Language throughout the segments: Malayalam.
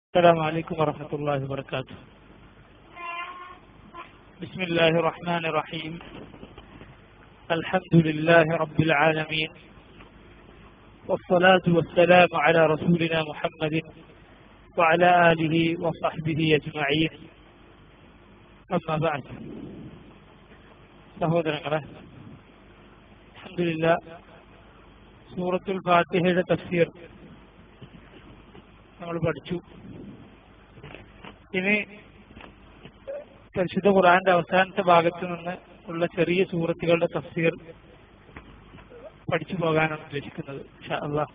السلام عليكم ورحمة الله وبركاته. بسم الله الرحمن الرحيم. الحمد لله رب العالمين، والصلاة والسلام على رسولنا محمد وعلى آله وصحبه أجمعين. أما بعد. സഹോദരങ്ങളെ, അൽഹംദുലില്ലാഹ് സൂറത്തുൽ ഫാത്തിഹയുടെ തഫ്സീർ നമ്മൾ പഠിച്ചു. ഇനി പരിശുദ്ധ ഖുർആന്റെ അവസാനത്തെ ഭാഗത്ത് നിന്ന് ഉള്ള ചെറിയ സൂറത്തുകളുടെ തഫ്സീർ പഠിച്ചു പോകാനാണ് ഉദ്ദേശിക്കുന്നത് ഇൻഷാ അല്ലാഹ്.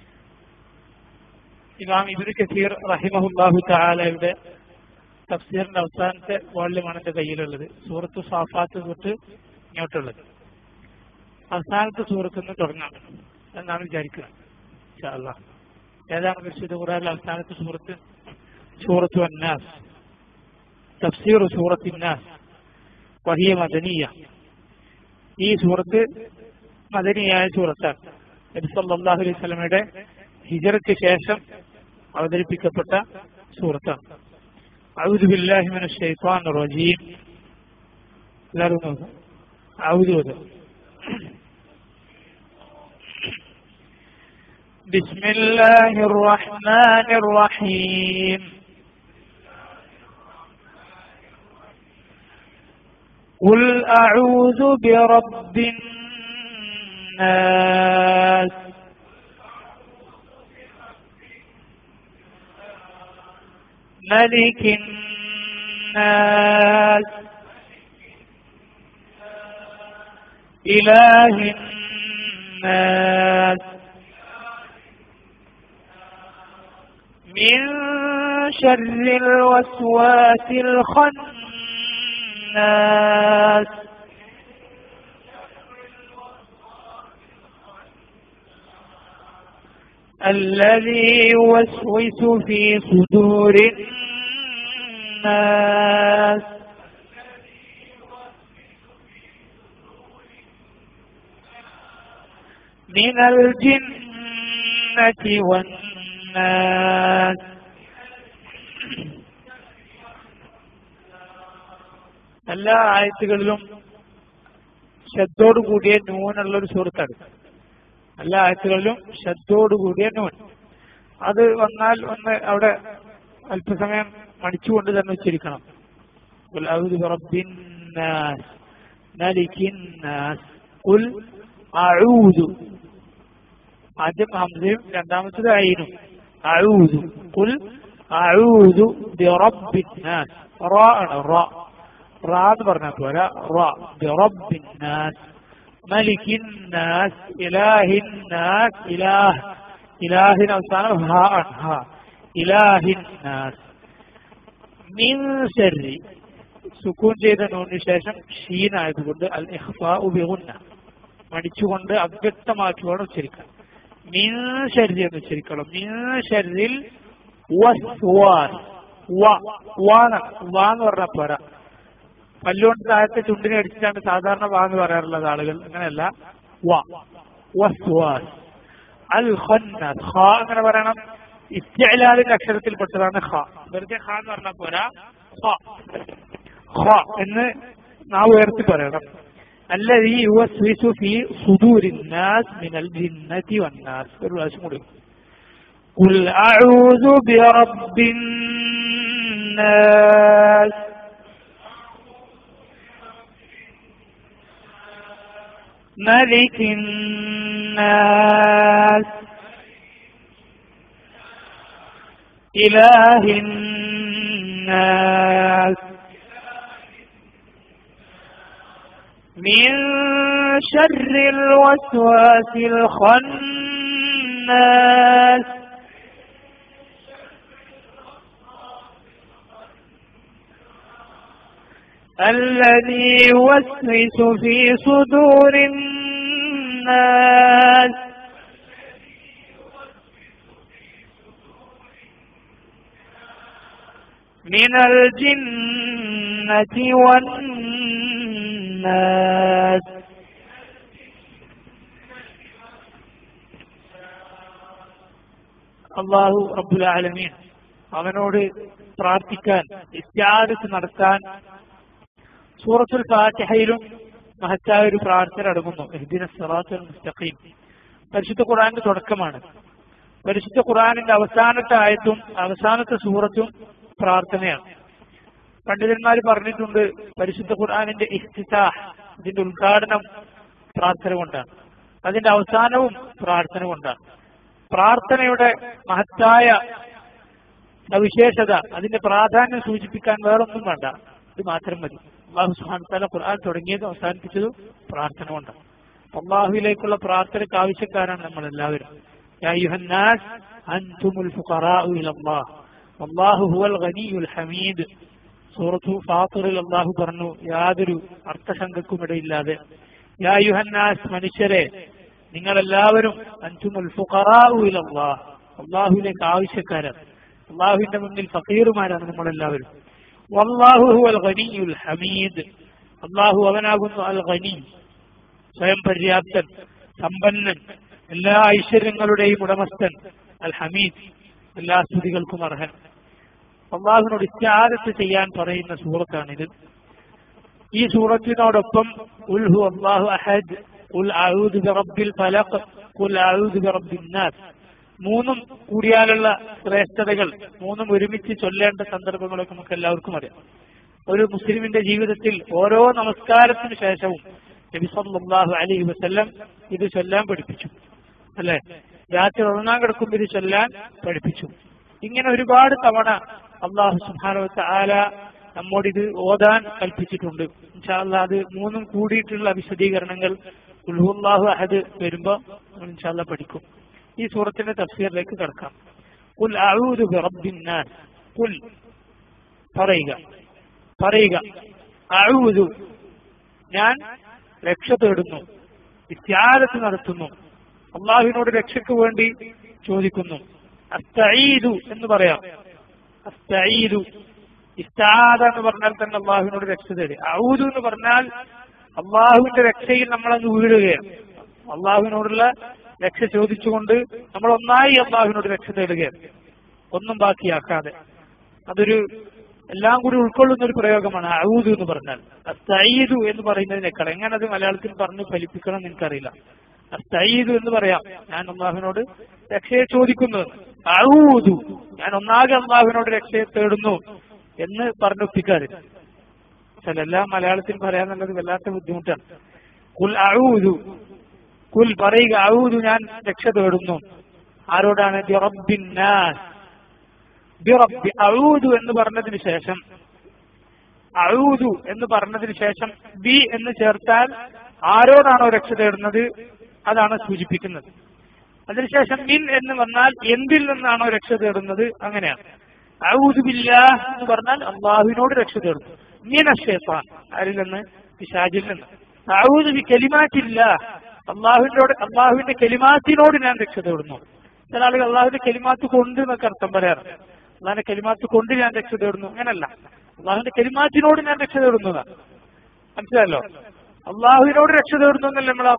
ഇമാം ഇബ്നു കസീർ റഹിമഹുല്ലാഹു തആലയുടെ തഫ്സീറിന്റെ അവസാനത്തെ വോള്യമാണ് എന്റെ കയ്യിലുള്ളത്. സൂറത്തു സാഫാത്ത് തൊട്ട് ഇങ്ങോട്ടുള്ളത്. അവസാനത്തെ സൂറത്ത് നിന്ന് തുടങ്ങാം എന്നാണ് വിചാരിക്കുന്നത് ഇൻഷാ അല്ലാഹ്. ഏതാണ് പരിശുദ്ധ ഖുർആനിലെ അവസാനത്തെ സൂറത്ത്? സൂറത്തു അന്നാസ്. തഫ്സീർ സൂറത്തു അന്നാസ് വഹിയ മദനിയ. ഈ സൂറത്ത് മദനിയായ സൂറത്താണ്. നബി സല്ലല്ലാഹു അലൈഹി വസല്ലമയുടെ ഹിജ്റയ്ക്ക് ശേഷം അവതരിപ്പിക്കപ്പെട്ട സൂറത്താണ്. അഊദു ബില്ലാഹി മിനശ് ശൈത്വാനിർ റജീം. എല്ലാവരും നോക്കാം. അഊദു. بسم الله الرحمن الرحيم. قل أعوذ برب الناس ملك الناس إله الناس من شر الوسواس الخناس الذي يوسوس في صدور الناس من الجنة والناس. എല്ലാ ആയത്തുകളിലും ശബ്ദോട് കൂടിയ നൂനുള്ള ഒരു സൂറത്താണ്. എല്ലാ ആയത്തുകളിലും ശബ്ദോട് കൂടിയ നൂൻ. അത് വന്നാൽ ഒന്ന് അവിടെ അല്പസമയം മണിച്ചുകൊണ്ട് തന്നെ ഉച്ചരിക്കണം. ഖുൽ അഊദു ബിറബ്ബിന്നാസ് മലിക്കിന്നാസ്. ഖുൽ അഊദു. ആദ്യം ഹംസയും രണ്ടാമത്തത് ഐനും. അഊദു. ഖുൽ അഊദു ബിറബ്ബിന്നാസ്. റാ ആണ്. റാ എന്ന് പറഞ്ഞാൽ പോരാ. റാ. ബിറബ്ബിന്നാസ് മലിക്കിന്നാസ് ഇലാഹിന്നാസ്. ഇലാഹിന് അവസാനം ഹാ ആണ്. ഹാ. ഇലാഹിന്നാസ്. മിൻ ശർരി. സുക്കൂൻ ചെയ്ത നൂനിന് ശേഷം ഷീൻ ആയതുകൊണ്ട് അൽ ഇഖ്ഫാഉ ബിഗുന്ന. മടിച്ചുകൊണ്ട് അവ്യക്തമാക്കിയോടെ ഉച്ചരിക്കണം. മിൻ ശർരി എന്ന് ഉച്ചരിക്കണം. മിൻ ശർരിൽ വസ്വാസ്. വാ എന്ന് പറഞ്ഞാൽ പോരാ. പല്ലുകൊണ്ട് താഴത്തെ ചുണ്ടിനെ അടിച്ചിട്ടാണ് സാധാരണ വാ എന്ന് പറയാറുള്ളത് ആളുകൾ. അങ്ങനെയല്ല. വസ്വാസ് അൽ ഖന്നാസ്. ഖ അങ്ങനെ പറയണം. ഇസ്തിഅലാലിന്റെ അക്ഷരത്തിൽപ്പെട്ടതാണ് ഖ. വെറുതെ ഖ എന്ന് പറഞ്ഞാൽ പോരാ. ഖ എന്ന് നാവ് ഉയർത്തി പറയണം. الذي يوسوس في صدور الناس من الجنة والناس. ഒരു പ്രാവശ്യം കൂടി. قل أعوذ برب الناس ملك الناس إله الناس من شر الوسواس الخناس الذي يوسوس في صدور الناس من الجنة والناس. അള്ളാഹു റബ്ബുൽ ആലമീൻ അവനോട് പ്രാർത്ഥിക്കാൻ, ഇസ്തിആദത്ത് നടത്താൻ സൂറത്തുൽ ഫാത്തിഹയിലും മഹത്തായ ഒരു പ്രാർത്ഥന അടങ്ങുന്നു. ഇഹ്ദിനസ് സിറാത്തൽ മുസ്തഖീം പരിശുദ്ധ ഖുർആന്റെ തുടക്കമാണ്. പരിശുദ്ധ ഖുർആനിന്റെ അവസാനത്തെ ആയത്തും അവസാനത്തെ സൂറത്തും പ്രാർത്ഥനയാണ്. പണ്ഡിതന്മാർ പറഞ്ഞിട്ടുണ്ട്, പരിശുദ്ധ ഖുർആനിന്റെ ഇഫ്തിതാഹ്, ഇതിന്റെ ഉദ്ഘാടനം പ്രാർത്ഥന കൊണ്ടാണ്, അതിന്റെ അവസാനവും പ്രാർത്ഥന കൊണ്ടാണ്. പ്രാർത്ഥനയുടെ മഹത്തായ സവിശേഷത, അതിന്റെ പ്രാധാന്യം സൂചിപ്പിക്കാൻ വേറൊന്നും വേണ്ട, ഇത് മാത്രം മതി. അല്ലാഹു സുബ്ഹാനഹു വ തആല ഖുർആൻ തുടങ്ങിയതും അവസാനിപ്പിച്ചതും പ്രാർത്ഥന കൊണ്ടാണ്. അല്ലാഹുവിലേക്കുള്ള പ്രാർത്ഥനയ്ക്ക് ആവശ്യക്കാരാണ് നമ്മൾ എല്ലാവരും. യാ അയ്യുഹന്നാസ് അൻതുമുൽ ഫുഖറാഉ ഇലല്ലാഹ് വല്ലാഹു ഹുവൽ ഗനിയ്യുൽ ഹമീദ്. സൂറത്തു ഫാത്തിറിൽ അല്ലാഹു പറഞ്ഞു, യാതൊരു അർത്ഥശങ്കക്കുമിടയില്ലാതെ, യാ അയ്യുഹന്നാസ് മനുഷ്യരെ, നിങ്ങളെല്ലാവരും അൻതുമുൽ ഫുഖറാഉ ഇലല്ലാഹ്, അല്ലാഹുവിലേക്ക് ആവശ്യക്കാരാണ്, അല്ലാഹുവിന്റെ മുന്നിൽ ഫഖീറുമാരാണ് നമ്മളെല്ലാവരും. വല്ലാഹു ഹുവൽ ഗനിയ്യുൽ ഹമീദ്, അല്ലാഹു അവനാകുന്നു അൽ ഗനി, സ്വയം പര്യാപ്തൻ, സമ്പന്നൻ, എല്ലാ ഐശ്വര്യങ്ങളുടെയും ഉടമസ്ഥൻ, അൽ ഹമീദ്, എല്ലാ സ്തുതികൾക്കും അർഹൻ. അല്ലാഹുവിനോട് ഇസ്തിആദത്ത് ചെയ്യാൻ പറയുന്ന സൂറത്താണിത്. ഈ സൂറത്തിനോടൊപ്പം ഖുൽ ഹു അല്ലാഹു അഹദ്, ഖുൽ അഊദു ബിറബ്ബിൽ ഫലഖ്, ഖുൽ അഊദു ബിറബ്ബിൻ നാസ്, മൂന്നും കൂടിയാലുള്ള ശ്രേഷ്ഠതകൾ, മൂന്നും ഒരുമിച്ച് ചൊല്ലേണ്ട സന്ദർഭങ്ങളൊക്കെ നമുക്ക് എല്ലാവർക്കും അറിയാം. ഒരു മുസ്ലിമിന്റെ ജീവിതത്തിൽ ഓരോ നമസ്കാരത്തിന് ശേഷവും നബി സല്ലല്ലാഹു അലൈഹി വസല്ലം ഇത് ചൊല്ലാൻ പഠിപ്പിച്ചു, അല്ലെ? രാത്രി ഉറങ്ങാൻ കിടക്കുമ്പോൾ ഇത് ചൊല്ലാൻ പഠിപ്പിച്ചു. ഇങ്ങനെ ഒരുപാട് തവണ അല്ലാഹു സുബ്ഹാനഹു വ തആല നമ്മോട് ഇത് ഓതാൻ കൽപ്പിച്ചിട്ടുണ്ട്. ഇൻഷാ അല്ലാഹ് അത് മൂന്നും കൂടിയിട്ടുള്ള വിശദീകരണങ്ങൾ ഖുൽ ഹുവല്ലാഹു അഹദ് വരുമ്പോ ഇൻഷാ അല്ലാഹ് പഠിക്കും. ഈ സൂറത്തിന്റെ തഫ്സീറിലേക്ക് കടക്കാം. ഖുൽ അഊദു ബിറബ്ബിൻ നാസ്, ഖുൽ പറയുക, അഊദു ഞാൻ രക്ഷ തേടുന്നു, ഇസ്തിആദത്ത് നടത്തുന്നു, അല്ലാഹുവിനോട് രക്ഷയ്ക്ക് വേണ്ടി ചോദിക്കുന്നു. അസ്തഈദു എന്ന് പറയാം. അസ്തഈദു, ഇസ്തിആദ എന്ന് പറഞ്ഞാൽ തന്നെ അല്ലാഹുവിനോട് രക്ഷ തേടി. അഊദു എന്ന് പറഞ്ഞാൽ അല്ലാഹുവിന്റെ രക്ഷയിൽ നമ്മളങ്ങ് വീഴുകയാണ്. അല്ലാഹുവിനോടുള്ള രക്ഷ ചോദിച്ചുകൊണ്ട് നമ്മൾ ഒന്നായി അല്ലാഹുവിനോട് രക്ഷ തേടുകയാണ്, ഒന്നും ബാക്കിയാക്കാതെ. അതൊരു എല്ലാം കൂടി ഉൾക്കൊള്ളുന്ന ഒരു പ്രയോഗമാണ് അഊദു എന്ന് പറഞ്ഞാൽ. അസ്തഈദു എന്ന് പറയുന്നതിനേക്കാൾ എങ്ങനെ അത് മലയാളത്തിൽ പറഞ്ഞ് ഫലിപ്പിക്കണം എന്ന് എനിക്കറിയില്ല. അസ്തഈദു എന്ന് പറയാം, ഞാൻ അല്ലാഹുവിനോട് രക്ഷയെ ചോദിക്കുന്നു. അഊദു, ഞാൻ ഒന്നാകെ അല്ലാഹുവിനോട് രക്ഷയെ തേടുന്നു എന്ന് പറഞ്ഞൊപ്പിക്കാറില്ല. ചിലെല്ലാം മലയാളത്തിൽ പറയാന്നുള്ളത് വല്ലാത്ത ബുദ്ധിമുട്ടാണ്. ഖുൽ അഊദു, ഖുൽ പറയുക, അഊദു ഞാൻ രക്ഷ തേടുന്നു. ആരോടാണ്? ബിറബ്ബിൻ നാസ്, ബിറബ്ബി. അഊദു എന്ന് പറഞ്ഞതിന് ശേഷം, അഊദു എന്ന് പറഞ്ഞതിന് ശേഷം ബി എന്ന് ചേർത്താൽ ആരോടാണോ രക്ഷ തേടുന്നത് അതാണ് സൂചിപ്പിക്കുന്നത്. അതിനുശേഷം മിൻ എന്ന് വന്നാൽ എന്തിൽ നിന്നാണോ രക്ഷ തേടുന്നത് അങ്ങനെയാണ്. അഊദു ബില്ലാഹ് എന്ന് പറഞ്ഞാൽ അല്ലാഹുവിനോട് രക്ഷ തേടുന്നു. മിനശ് ശൈത്താൻ, ആരിൽ നിന്ന്? പിശാചിൽ നിന്ന്. അഊദു ബി കലിമാത്തില്ലാഹ്, അള്ളാഹുവിന്റെ കലിമാത്തിനോട് ഞാൻ രക്ഷ തേടുന്നു. ചില ആളുകൾ അള്ളാഹുവിന്റെ കലിമാത്ത് കൊണ്ട് എന്നൊക്കെ അർത്ഥം പറയാറുണ്ട്. അള്ളാഹിന്റെ കലിമാത്ത് കൊണ്ട് ഞാൻ രക്ഷ തേടുന്നു, അങ്ങനല്ല. അള്ളാഹുവിന്റെ കലിമാത്തിനോട് ഞാൻ രക്ഷ തേടുന്നതാണ്. മനസ്സിലല്ലോ? അള്ളാഹുവിനോട് രക്ഷ തേടുന്നു എന്നല്ല നമ്മൾ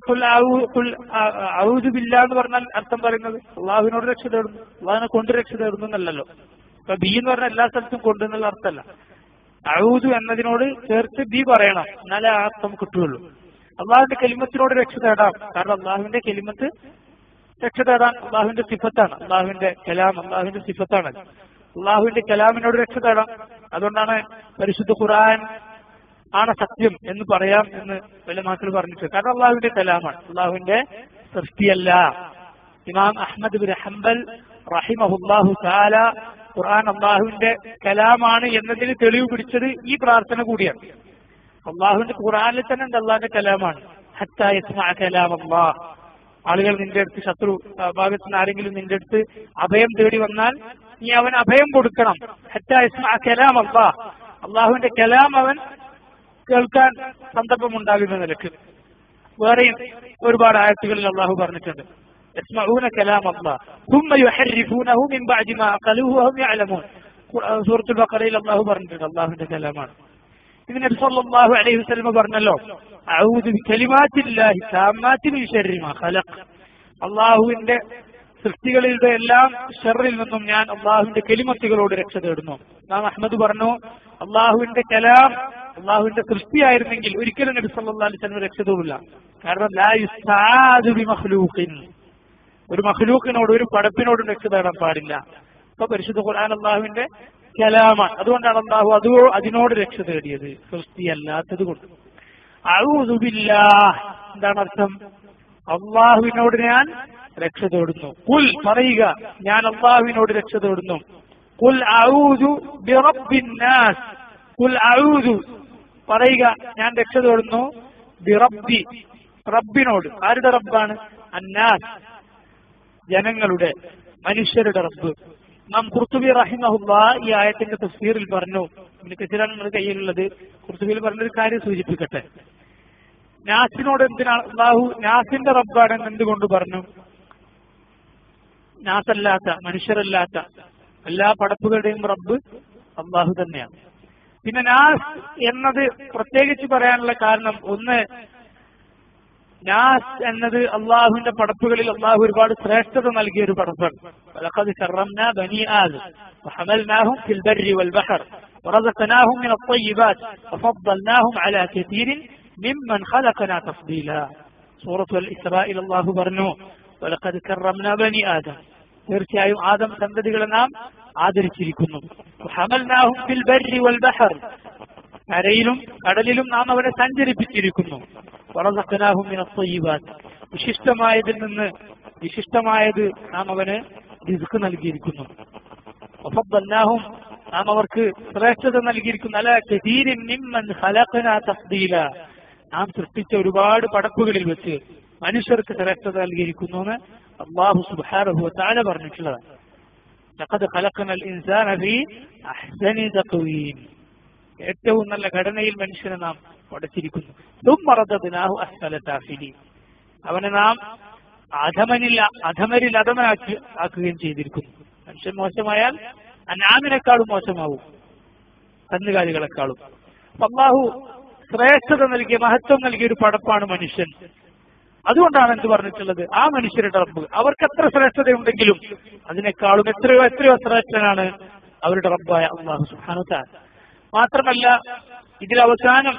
അഊദു ബില്ലാഹ് എന്ന് പറഞ്ഞാൽ അർത്ഥം പറയുന്നത്. അള്ളാഹുവിനോട് രക്ഷ തേടുന്നു, അള്ളാഹിനെ കൊണ്ട് രക്ഷ തേടുന്നു എന്നല്ലല്ലോ. ഇപ്പൊ ബി എന്ന് പറഞ്ഞാൽ എല്ലാ സ്ഥലത്തും കൊണ്ട് എന്നുള്ള അർത്ഥമല്ല. അഊദു എന്നതിനോട് ചേർത്ത് ബി പറയണം, എന്നാലേ ആ അർത്ഥം കിട്ടുകയുള്ളൂ. അള്ളാഹുവിന്റെ കലിമത്തിനോട് രക്ഷ തേടാം, കാരണം അള്ളാഹുവിന്റെ കലിമത്ത് രക്ഷ തേടാൻ അള്ളാഹുവിന്റെ സിഫത്താണ്. അള്ളാഹുവിന്റെ കലാം അള്ളാഹുവിന്റെ സിഫത്താണ്. അള്ളാഹുവിന്റെ കലാമിനോട് രക്ഷ തേടാം. അതുകൊണ്ടാണ് പരിശുദ്ധ ഖുർആൻ ആണ് സത്യം എന്ന് പറയാം എന്ന് ഉലമാക്കൾ പറഞ്ഞിട്ടുണ്ട്. കാരണം അള്ളാഹുവിന്റെ കലാമാണ്, അള്ളാഹുവിന്റെ സൃഷ്ടിയല്ല. ഇമാം അഹ്മദ് ബിൻ ഹംബൽ റഹിമഹുല്ലാഹു തആല ഖുർആൻ അള്ളാഹുവിന്റെ കലാമാണ് എന്നതിന് തെളിവ് പിടിച്ചത് ഈ പ്രാർത്ഥന കൂടിയാണ്. അള്ളാഹുവിന്റെ ഖുർആനിൽ തന്നെ ഉണ്ട് അള്ളാഹിന്റെ കലാമാണ്. ഹത്താ യസ്മഅ കലാം അല്ലാഹ്, ആളുകൾ നിന്റെ അടുത്ത്, ശത്രു ഭാഗത്ത് നിന്ന് ആരെങ്കിലും നിന്റെ അടുത്ത് അഭയം തേടി വന്നാൽ നീ അവൻ അഭയം കൊടുക്കണം. ഹത്താ യസ്മഅ കലാം അല്ലാഹ്, അള്ളാഹുവിന്റെ കലാം അവൻ കേൾക്കാൻ സന്ദർഭമുണ്ടാകുന്ന നിലക്ക്. വേറെയും ഒരുപാട് ആയത്തുകളിൽ അള്ളാഹു പറഞ്ഞിട്ടുണ്ട്. യസ്മഊന കലാം അല്ലാഹ് ثم يحرفونه من بعد ما قالوه وهم يعلمون. സൂറത്തുൽ ബഖറയിൽ അള്ളാഹു പറഞ്ഞിട്ടുണ്ട് അള്ളാഹുവിന്റെ കലാമാണ്. ഇത് നബി സല്ലല്ലാഹു അലൈഹി വസല്ലം പറഞ്ഞല്ലോ, അഊദു ബികലിമാത്തില്ലാഹി താമ്മാത്തി മിൻ ശർരി മാ ഖലഖ്, അള്ളാഹുവിന്റെ സൃഷ്ടികളുടെ എല്ലാം ഷർറിൽ നിന്നും ഞാൻ അള്ളാഹുവിന്റെ കെലിമത്തുകളോട് രക്ഷ തേടുന്നു. നാം അഹ്മദ് പറഞ്ഞു, അള്ളാഹുവിന്റെ കലാം അള്ളാഹുവിന്റെ സൃഷ്ടിയായിരുന്നെങ്കിൽ ഒരിക്കലും നബി സല്ലല്ലാഹു അലൈഹി വസല്ലം രക്ഷ തേടില്ല. കാരണം ലാ യുസ്താദു ബിമഖ്ലൂഖിൻ, ഒരു മഖ്ലൂഖിനോട് ഒരു പടപ്പിനോടും രക്ഷ തേടാൻ പാടില്ല. അപ്പൊ പരിശുദ്ധ ഖുർആൻ അള്ളാഹുവിന്റെ കലാമാണ്. അതുകൊണ്ടാണ് അള്ളാഹു അതിനോട് രക്ഷ തേടിയത്, സൃഷ്ടിയല്ലാത്തത് കൊണ്ട്. അഊദു ബില്ലാഹ് എന്താണ് അർത്ഥം? അള്ളാഹുവിനോട് ഞാൻ രക്ഷ തേടുന്നു. ഖുൽ പറയുക, ഞാൻ അള്ളാഹുവിനോട് രക്ഷ തേടുന്നു. ഖുൽ അഊദു ബിറബ്ബിന്നാസ്, ഖുൽ അഊദു പറയുക, ഞാൻ രക്ഷ തേടുന്നു ബിറബ്ബി, റബ്ബിനോട്. ആരുടെ റബ്ബാണ്? അന്നാസ്, ജനങ്ങളുടെ, മനുഷ്യരുടെ റബ്ബ്. നാം ഖുർത്തുബി റഹിമഹുല്ലാഹ് ഈ ആയത്തിന്റെ തഫ്സീറിൽ പറഞ്ഞു, ഇബ്നു കസീറാണ് നമ്മുടെ കയ്യിലുള്ളത്. ഖുർത്തുബിയിൽ പറഞ്ഞൊരു കാര്യം സൂചിപ്പിക്കട്ടെ. നാസിനോട് എന്തിനാണ് അള്ളാഹു നാസിന്റെ റബ്ബാണെന്ന് എന്തുകൊണ്ട് പറഞ്ഞു? നാസല്ലാത്ത, മനുഷ്യരല്ലാത്ത എല്ലാ പടപ്പുകളുടെയും റബ്ബ് അള്ളാഹു തന്നെയാണ്. പിന്നെ നാസ് എന്നത് പ്രത്യേകിച്ച് പറയാനുള്ള കാരണം, ഒന്ന്, നാസ് എന്നത് അള്ളാഹുവിന്റെ പടപ്പുകളിൽ അള്ളാഹു ഒരുപാട് ശ്രേഷ്ഠത നൽകിയ ഒരു പടപ്പാണ്. വലഖദ് കറംനാ ബനി ആദം വഹമൽനാഹും ഫിൽ ബർരി വൽ ബഹർ വറസഖനാഹും മിനൽ ത്വയ്യിബാത്ത് വഫദ്ദൽനാഹും അലാ കസീരിൻ മിമ്മൻ ഖലഖനാ തഫ്ദീലാ. സൂറത്തുൽ ഇസ്രായിൽ അള്ളാഹു പറഞ്ഞു, വലഖദ് കറംനാ ബനി ആദം, തീർച്ചയായും ആദം സന്തതികളെ നാം ആദരിച്ചിരിക്കുന്നു. വഹമൽനാഹും ഫിൽ ബർരി വൽ ബഹർ, കരയിലും കടലിലും നാം അവരെ സഞ്ചരിപ്പിച്ചിരിക്കുന്നു. വറസഖനാഹും മിനൽ ത്വയ്യിബാത്ത്, വിശിഷ്ടമായതിൽ നിന്ന് വിശിഷ്ടമായത് നാം അവന് റിസ്ക് നൽകിയിരിക്കുന്നു. വഫദ്ദൽനാഹും, നാം അവർക്ക് ശ്രേഷ്ഠത നൽകിയിരിക്കുന്നു. അലാ കസീരിൻ മിമ്മൻ ഖലഖനാ തഫ്ദീലാ, നാം സൃഷ്ടിച്ച ഒരുപാട് പടപ്പുകളിൽ വെച്ച് മനുഷ്യർക്ക് ശ്രേഷ്ഠത നൽകിയിരിക്കുന്നു എന്ന് അല്ലാഹു സുബ്ഹാനഹു വ തആല പറഞ്ഞിട്ടുള്ളതാണ്. ലഖദ് ഖലഖനൽ ഇൻസാന ഫീ അഹ്സനി തഖ്വീം, ഏറ്റവും നല്ല ഘടനയിൽ മനുഷ്യനെ നാം പടച്ചിരിക്കുന്നു. ثم رددناه أسفل سافلين, അവനെ നാം അധമരിൽ അധമനാക്കുകയും ചെയ്തിരിക്കുന്നു. മനുഷ്യൻ മോശമായാൽ അനാമിനേക്കാളും മോശമാവും, കന്നുകാലികളെക്കാളും. അല്ലാഹു ശ്രേഷ്ഠത നൽകിയ, മഹത്വം നൽകിയ ഒരു പടപ്പാണ് മനുഷ്യൻ. അതുകൊണ്ടാണ് എന്ത് പറഞ്ഞിട്ടുള്ളത്? ആ മനുഷ്യരുടെ റബ്ബ് അവർക്ക് എത്ര ശ്രേഷ്ഠതയുണ്ടെങ്കിലും അതിനേക്കാളും എത്രയോ എത്രയോ ശ്രേഷ്ഠനാണ് അവരുടെ റബ്ബായ അല്ലാഹു സുബ്ഹാനഹു വ തആല. മാത്രമല്ല, ഇതിൽ അവസാനം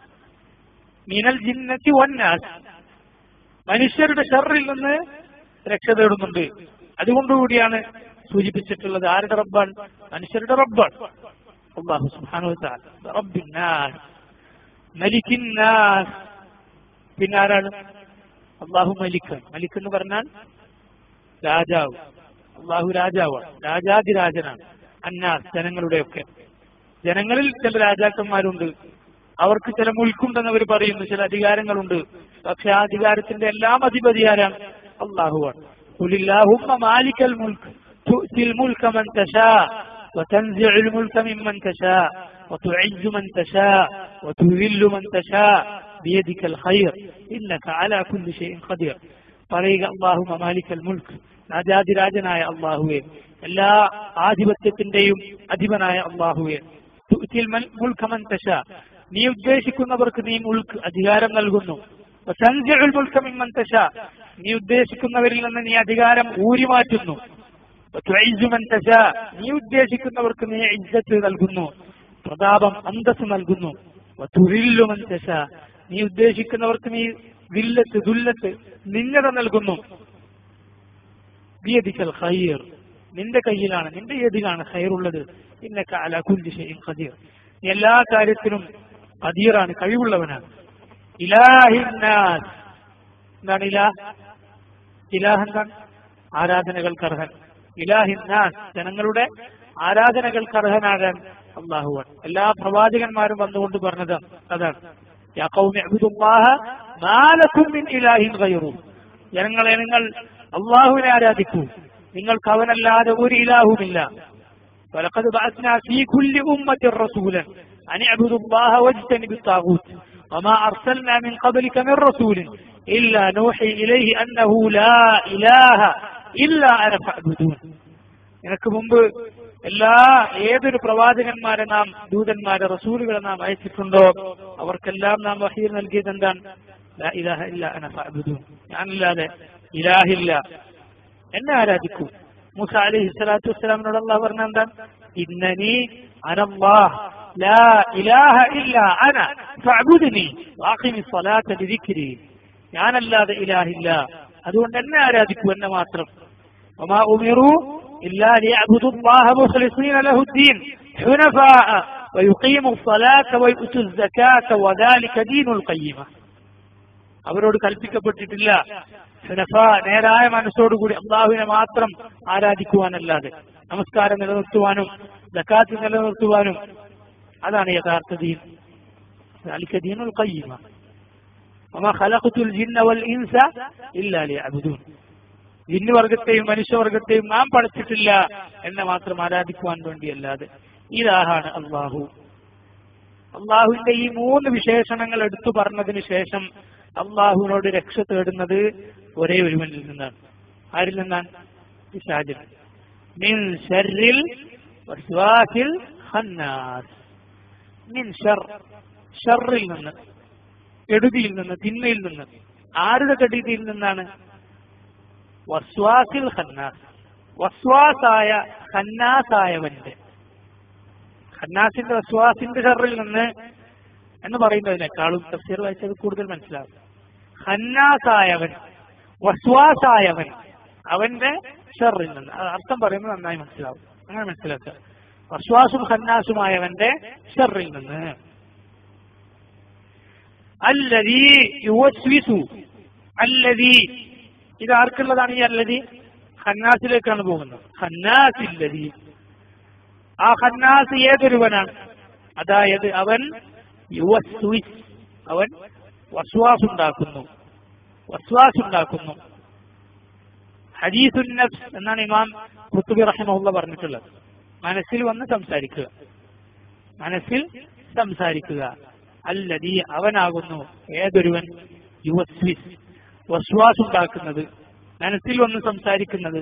മിനൽ ജിന്നത്തി വന്നാസ്, മനുഷ്യരുടെ ഷർറിൽ നിന്ന് രക്ഷ തേടുന്നുണ്ട്. അതുകൊണ്ടുകൂടിയാണ് സൂചിപ്പിച്ചിട്ടുള്ളത് ആരുടെ റബ്ബാണ്? മനുഷ്യരുടെ റബ്ബാണ് അല്ലാഹു സുബ്ഹാനഹു വ തആല. റബ്ബിന്നാസ്, മലിക്കിന്നാസ്. പിന്നെ ആരാണ്? അല്ലാഹു മലിക്കാണ്. മലിക് എന്ന് പറഞ്ഞാൽ രാജാവ്. അല്ലാഹു രാജാവാണ്, രാജാതിരാജനാണ്. അന്നാസ്, ജനങ്ങളുടെയൊക്കെ. ജനങ്ങളിൽ ചില രാജാക്കന്മാരുണ്ട്, അവർക്ക് ചില മുൽക്കുണ്ടെന്ന് അവർ പറയുന്നു, ചില അധികാരങ്ങളുണ്ട്. പക്ഷെ ആ അധികാരത്തിന്റെ എല്ലാം അധിപതി ആരാണ്? അല്ലാഹുവാണ്. ഖുലില്ലാഹുമ്മ മാലിക്കൽ മുൽക്ക് തുഅ്തിൽ മുൽക മൻ തശാ വതൻസിഉൽ മുൽക മിമ്മൻ തശാ വതുഇസ്സു മൻ തശാ വതുദില്ലു മൻ തശാ ബിയദിക്കൽ ഖൈർ ഇന്നക അലാ കുല്ലി ഷൈഇൻ ഖദീർ. പറയുക, അല്ലാഹുമ്മ മാലിക്കൽ മുൽക്ക്, രാജാതിരാജനായ അല്ലാഹുവേ, എല്ലാ ആധിപത്യത്തിന്റെയും അധിപനായ അല്ലാഹുവേ. തുഅ്തിൽ മുൽക മൻ തശാ, നീ ഉദ്ദേശിക്കുന്നവർക്ക് നീ മുൽക്ക്, അധികാരം നൽകുന്നു. വതൻസിഉൽ മുൽക മിമ്മൻ തശാ, നീ ഉദ്ദേശിക്കുന്നവരിൽ നിന്ന് നീ അധികാരം ഊരിമാറ്റുന്നു. വതുഇസ്സു മൻ തശാ, നീ ഉദ്ദേശിക്കുന്നവർക്ക് നീ ഇസ്സത്ത് നൽകുന്നു, പ്രതാപം, അന്തസ്സ് നൽകുന്നു. വതുദില്ലു മൻ തശാ, നീ ഉദ്ദേശിക്കുന്നവർക്ക് നീ വില്ലത്ത്, ദുല്ലത്ത്, നിന്ദത നൽകുന്നു. ബിയദിക്കൽ ഖൈർ, നിന്റെ കയ്യിലാണ്, നിന്റെ യദിലാണ് ഖൈറുള്ളത്. ഇന്നക അലാ കുല്ലി ഷൈഇൻ ഖദീർ, നീ എല്ലാ കാര്യത്തിനും ഖദീറാണ്, കഴിവുള്ളവനാണ്. ഇലാഹിന്നാസ്, എന്താണ് ഇലാഹ്? ഇലാഹ് എന്താണ്? ആരാധനകൾക്ക് അർഹൻ. ഇലാഹിന്നാസ്, ജനങ്ങളുടെ ആരാധനകൾക്ക് അർഹനാകാൻ അല്ലാഹുവാണ്. എല്ലാ പ്രവാചകന്മാരും വന്നുകൊണ്ട് പറഞ്ഞത് അതാണ്. യാ ഖൗമി അബ്ദുല്ലാഹ മാ ലക്കും മിൻ ഇലാഹിൻ ഗൈറു, ജനങ്ങളെ നിങ്ങൾ അല്ലാഹുവിനെ ആരാധിക്കൂ, നിങ്ങൾക്ക് അവനല്ലാതെ ഒരു ഇലാഹുമില്ല. വലഖദ് ബഅസ്നാ ഫീ കുല്ലി ഉമ്മത്തിൻ റസൂലൻ അൻ അബ്ദു അല്ലാഹ വജ്തനിബു ത്വാഗൂത്ത് വമാ അർസൽനാ മിൻ ഖബ്ലിക മിൻ റസൂലിൻ ഇല്ലാ നൂഹി ഇലൈഹി അന്നഹു ലാ ഇലാഹ ഇല്ലാ അന ഫഅ്ബുദൂൻ. നിനക്ക് മുമ്പ് ഏതൊരു പ്രവാചകന്മാരെ നാം, ദൂതന്മാരെ, റസൂലുകളെ നാം അയച്ചിട്ടുണ്ടോ അവർക്കെല്ലാം നാം വഹീ നൽകിയത് എന്താണ്? ലാ ഇലാഹ ഇല്ലാ അന ഫഅ്ബുദൂൻ, ഞാനല്ലാതെ ഇലാഹില്ല, എന്നെ ആരാധിക്കൂ. മൂസ അലൈഹി സ്വലാത്തു വസ്സലാമിനോട് അല്ലാഹു പറഞ്ഞ എന്താണ്? ഇന്നനി അനല്ലാഹ് ലാ ഇലാഹ ഇല്ലാ അന ഫഅബ്ദുനി വഅഖിമി സ്വലാത്ത ലിദിക്രി. ഞാനല്ലാതെ ഇലാഹില്ല, അതുകൊണ്ട് എന്നെ ആരാധിക്കൂ, എന്നെ മാത്രം. വമാ ഉമിറു ഇല്ലാ ലിയഅബ്ദുല്ലാഹ മുഖ്ലിസീന ലഹുദ്ദീൻ ഹുനഫാഅ വയുഖീമു സ്വലാത്ത വയുതു സകാത്ത വദാലിക ദീനുൽ ഖയ്യിമ. അവരോട് കൽപ്പിക്കപ്പെട്ടിട്ടില്ല ഹുനഫാ, നേരായ മനസ്സോടുകൂടി അള്ളാഹുവിനെ മാത്രം ആരാധിക്കുവാനല്ലാതെ, നമസ്കാരം നിലനിർത്തുവാനും സകാത്ത് നിലനിർത്തുവാനും. അതാണ് യഥാർത്ഥ ദീൻ. ദാലിക ദീനുൽ ഖയ്യിമ. വമാ ഖലഖതുൽ ജിന്ന വൽ ഇൻസ ഇല്ലാ ലിയഅബ്ദൂൻ. ജിന്നുവർഗത്തെയും മനുഷ്യവർഗത്തെയും നാം പഠിച്ചിട്ടില്ല എന്നെ മാത്രം ആരാധിക്കുവാൻ വേണ്ടിയല്ലാതെ. ഇലാഹാണ് അള്ളാഹു. അള്ളാഹുവിന്റെ ഈ 3 വിശേഷണങ്ങൾ എടുത്തു പറഞ്ഞതിന് ശേഷം അള്ളാഹുവിനോട് രക്ഷ തേടുന്നത് ഒരേ ഒരുവനിൽ നിന്നാണ്. ആരിൽ നിന്നാണ്? പിശാചിൽ. മിൻ ശർരിൽ വസ്വാസിൽ ഖന്നാസ്. മിൻ ഷർ, ഷർറിൽ നിന്ന്, കെടുതിയിൽ നിന്ന്, തിന്മയിൽ നിന്ന്. ആരുടെ കെടുതിയിൽ നിന്നാണ്? വസ്വാസിൽ ഖന്നാസ്, വസ്വാസായ ഖന്നാസായവന്റെ. ഖന്നാസിന്റെ വസ്വാസിന്റെ ഷർറിൽ നിന്ന് എന്ന് പറയുന്നതിനേക്കാളും തഫ്സീർ വായിച്ചത് കൂടുതൽ മനസ്സിലാവും. ഖന്നാസായവൻ, വസ്വാസായവൻ, അവന്റെ ഷർറിൽ നിന്ന്. അർത്ഥം പറയുന്നത് നന്നായി മനസ്സിലാവും. അങ്ങനെ മനസ്സിലാക്കുക. വസ്വാസും ഖന്നാസുമായവന്റെ ഷർറിൽ നിന്ന്. അല്ലദീ യുവസ്വിസു, അല്ലദീ, ഇത് ആർക്കുള്ളതാണ്? ഈ അല്ലദീ ഖന്നാസിലേക്കാണ് പോകുന്നത്. ഖന്നാസില്ലദീ, ആ ഖന്നാസ് ഏതൊരുവനാണ്? അതായത് അവൻ യുവസ്വിസ്, അവൻ വസ്വാസുണ്ടാക്കുന്നു, വസ്വാസുണ്ടാക്കുന്നു. ഹദീസുൻ നഫ്സ് എന്നാണ് ഇമാം ഖുത്ബി റഹിമഹുല്ലാഹ് പറഞ്ഞിട്ടുള്ളത്. മനസ്സിൽ വന്ന് സംസാരിക്കുക, മനസ്സിൽ സംസാരിക്കുക. അല്ലദീ, അവനാകുന്നു, ഏതൊരുവൻ, യുവസ്വിസ്, വസ്വാസുണ്ടാക്കുന്നത്, മനസ്സിൽ വന്ന് സംസാരിക്കുന്നത്.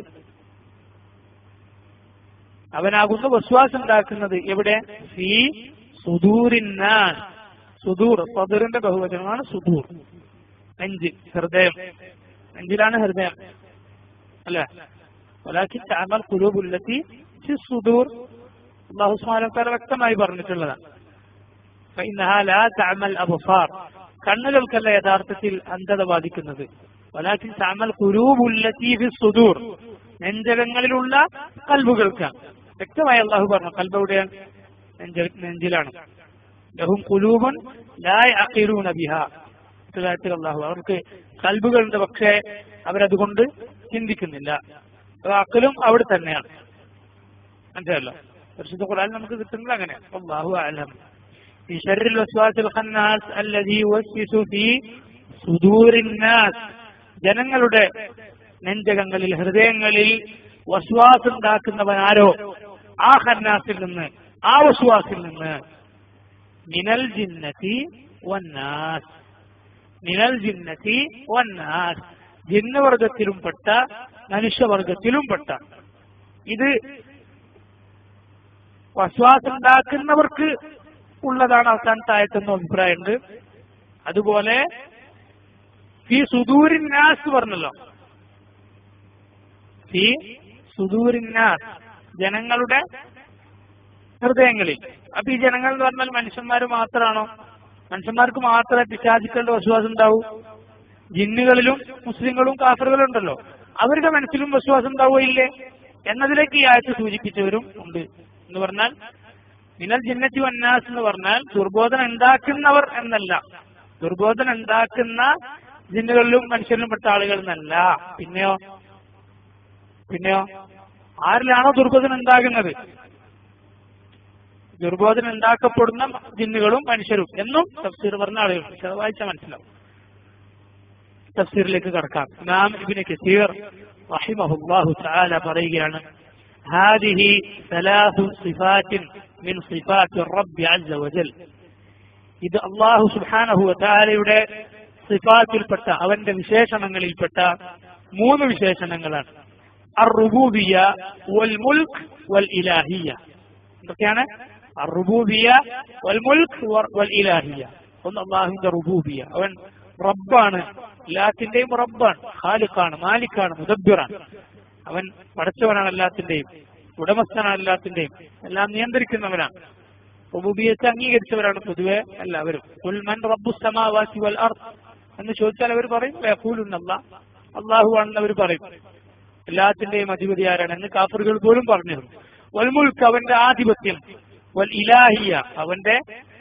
അവനാകുന്നു വസ്വാസുണ്ടാക്കുന്നത്. എവിടെ? ഫീ സുദൂരിന്നാസ്. സുദൂർ, സദറിന്റെ ബഹുവചനമാണ് സുദൂർ. നെഞ്ച്, ഹൃദയം. നെഞ്ചിലാണ് ഹൃദയം, അല്ലെ? വലാകിൻ തഅമൽ ഖുലൂബുൽ ലത്തി ഫി സുദൂർ. അല്ലാഹു സുബ്ഹാനഹു വ തആല വ്യക്തമായി പറഞ്ഞിട്ടുള്ളതാണ്. ഫഇന്നഹാ ലാ തഅമൽ അബ്സാർ, കണ്ണുകൾക്കല്ല യഥാർത്ഥത്തിൽ അന്ധത ബാധിക്കുന്നത്. വലാകിൻ തഅമൽ ഖുലൂബുൽ ലത്തി ഫി സുദൂർ, നെഞ്ചകങ്ങളിലുള്ള കൽബുകൾക്കാണ്. വ്യക്തമായി അല്ലാഹു പറഞ്ഞു. കൽബ് എവിടെയാണ്? നെഞ്ചിലാണ്. ലഹും ഖുലൂബുൻ ലാ യഅഖിലൂന ബിഹാ. അല്ലാഹു, അവർക്ക് കൽബുകളുണ്ട്, പക്ഷേ അവരതുകൊണ്ട് ചിന്തിക്കുന്നില്ല. അഖലും അവിടെ തന്നെയാണ്. മനസ്സിലല്ലോ? പരിശുദ്ധ ഖുർആനിൽ നമുക്ക് കിട്ടുന്നത് അങ്ങനെ. അല്ലാഹു അഅലം. ഫീ ശർരിൽ വസ്വാസിൽ ഖന്നാസ് അല്ലദീ യുവസ്വിസു ഫീ സുദൂരിൻ നാസ്, ജനങ്ങളുടെ നെഞ്ചകങ്ങളിൽ, ഹൃദയങ്ങളിൽ വസ്വാസ് ഉണ്ടാക്കുന്നവൻ ആരോ, ആ ഖന്നാസിൽ നിന്ന്, ആ വസ്വാസിൽ നിന്ന്. മിനൽ ജിന്നതി വന്നാസ്, മിനൽ ജിന്നതി വന്നാസ്, ജിന്നവർഗത്തിലും പെട്ട മനുഷ്യവർഗത്തിലും പെട്ട. ഇത് വസ്വാസ് ഉണ്ടാക്കുന്നവർക്ക് ഉള്ളതാണ് അവസാനത്തെ ആയത്തെന്ന അഭിപ്രായമുണ്ട്. അതുപോലെ ഫീ സുദൂരിൻ നാസ് പറഞ്ഞല്ലോ. ഫീ സുദൂരിൻ നാസ്, ജനങ്ങളുടെ ഹൃദയങ്ങളിൽ. അപ്പൊ ഈ ജനങ്ങൾ എന്ന് പറഞ്ഞാൽ മനുഷ്യന്മാർ മാത്രമാണോ? മനുഷ്യന്മാർക്ക് മാത്രമേ പിശാചുക്കളുടെ വസ്വാസം ഉണ്ടാവൂ? ജിന്നുകളിലും മുസ്ലിങ്ങളും കാഫറുകളും ഉണ്ടല്ലോ, അവരുടെ മനസ്സിലും വസ്വാസം ഉണ്ടാവുകയില്ലേ എന്നതിലേക്ക് ഈ ആയത്ത് സൂചിപ്പിച്ചവരും ഉണ്ട്. എന്ന് പറഞ്ഞാൽ മിനൽ ജിന്നത്തി വന്നാസ് എന്ന് പറഞ്ഞാൽ ദുർബോധന ഉണ്ടാക്കുന്നവർ എന്നല്ല, ദുർബോധന ഉണ്ടാക്കുന്ന ജിന്നുകളിലും മനുഷ്യരിലും പെട്ട ആളുകൾ എന്നല്ല. പിന്നെയോ ആരിലാണോ ദുർബോധന ഉണ്ടാകുന്നത്, ദുർബോധന ഉണ്ടാക്കപ്പെടുന്ന ജിന്നുകളും മനുഷ്യരും എന്നും തഫ്സീർ പറഞ്ഞ ആളുകൾ. അത് വായിച്ചാൽ മനസ്സിലാവും. തഫ്സീറിലേക്ക് കടക്കാം. ഇമാം ഇബ്നു കസീർ റഹിമഹുല്ലാഹു തആല പറയുകയാണ്, ഹാദിഹി സലാസു സിഫാത്തിൻ മിൻ സിഫാത്തി റബ്ബി അസ്സ വജൽ. ഇത് അല്ലാഹു സുബ്ഹാനഹു വ തആലയുടെ സിഫാത്തിൽപ്പെട്ട, അവന്റെ വിശേഷണങ്ങളിൽപ്പെട്ട 3 വിശേഷണങ്ങളാണ്. അർ-റുബൂബിയ്യ വൽ മുൽക്ക് വൽ ഇലാഹിയ്യ. എന്തൊക്കെയാണ്? അർ-റുബൂബിയ്യ വൽ മുൽക്ക് വൽ ഇലാഹിയ്യ. ഒന്ന് അല്ലാഹുവിന്റെ റുബൂബിയ്യ, അവൻ റബ്ബാണ്, എല്ലാത്തിന്റെയും റബ്ബാണ്, ഖാലിഖാണ്, മാലിക്കാണ്, മുദബ്ബിറാണ്. അവൻ പടച്ചവനാണ് എല്ലാത്തിന്റെയും, ഉടമസ്ഥനാണ് എല്ലാത്തിന്റെയും, എല്ലാം നിയന്ത്രിക്കുന്നവനാണ്. റുബൂബിയ്യത്ത് അംഗീകരിച്ചവരാണ് പൊതുവെ എല്ലാവരും. ഖുൽ മൻ റബ്ബുസ് സമാവാതി വൽ അർദ് എന്ന് ചോദിച്ചാൽ അവർ പറയും യഖൂലുന അല്ലാഹ്, അല്ലാഹു ആണെന്ന് അവർ പറയും. എല്ലാത്തിന്റെയും അധിപതി ആരാണ് എന്ന് കാഫിറുകൾ പോലും പറഞ്ഞിരുന്നു. വൽ മുൽക്ക്, അവന്റെ ആധിപത്യം, വൽ ഇലാഹിയ, അവന്റെ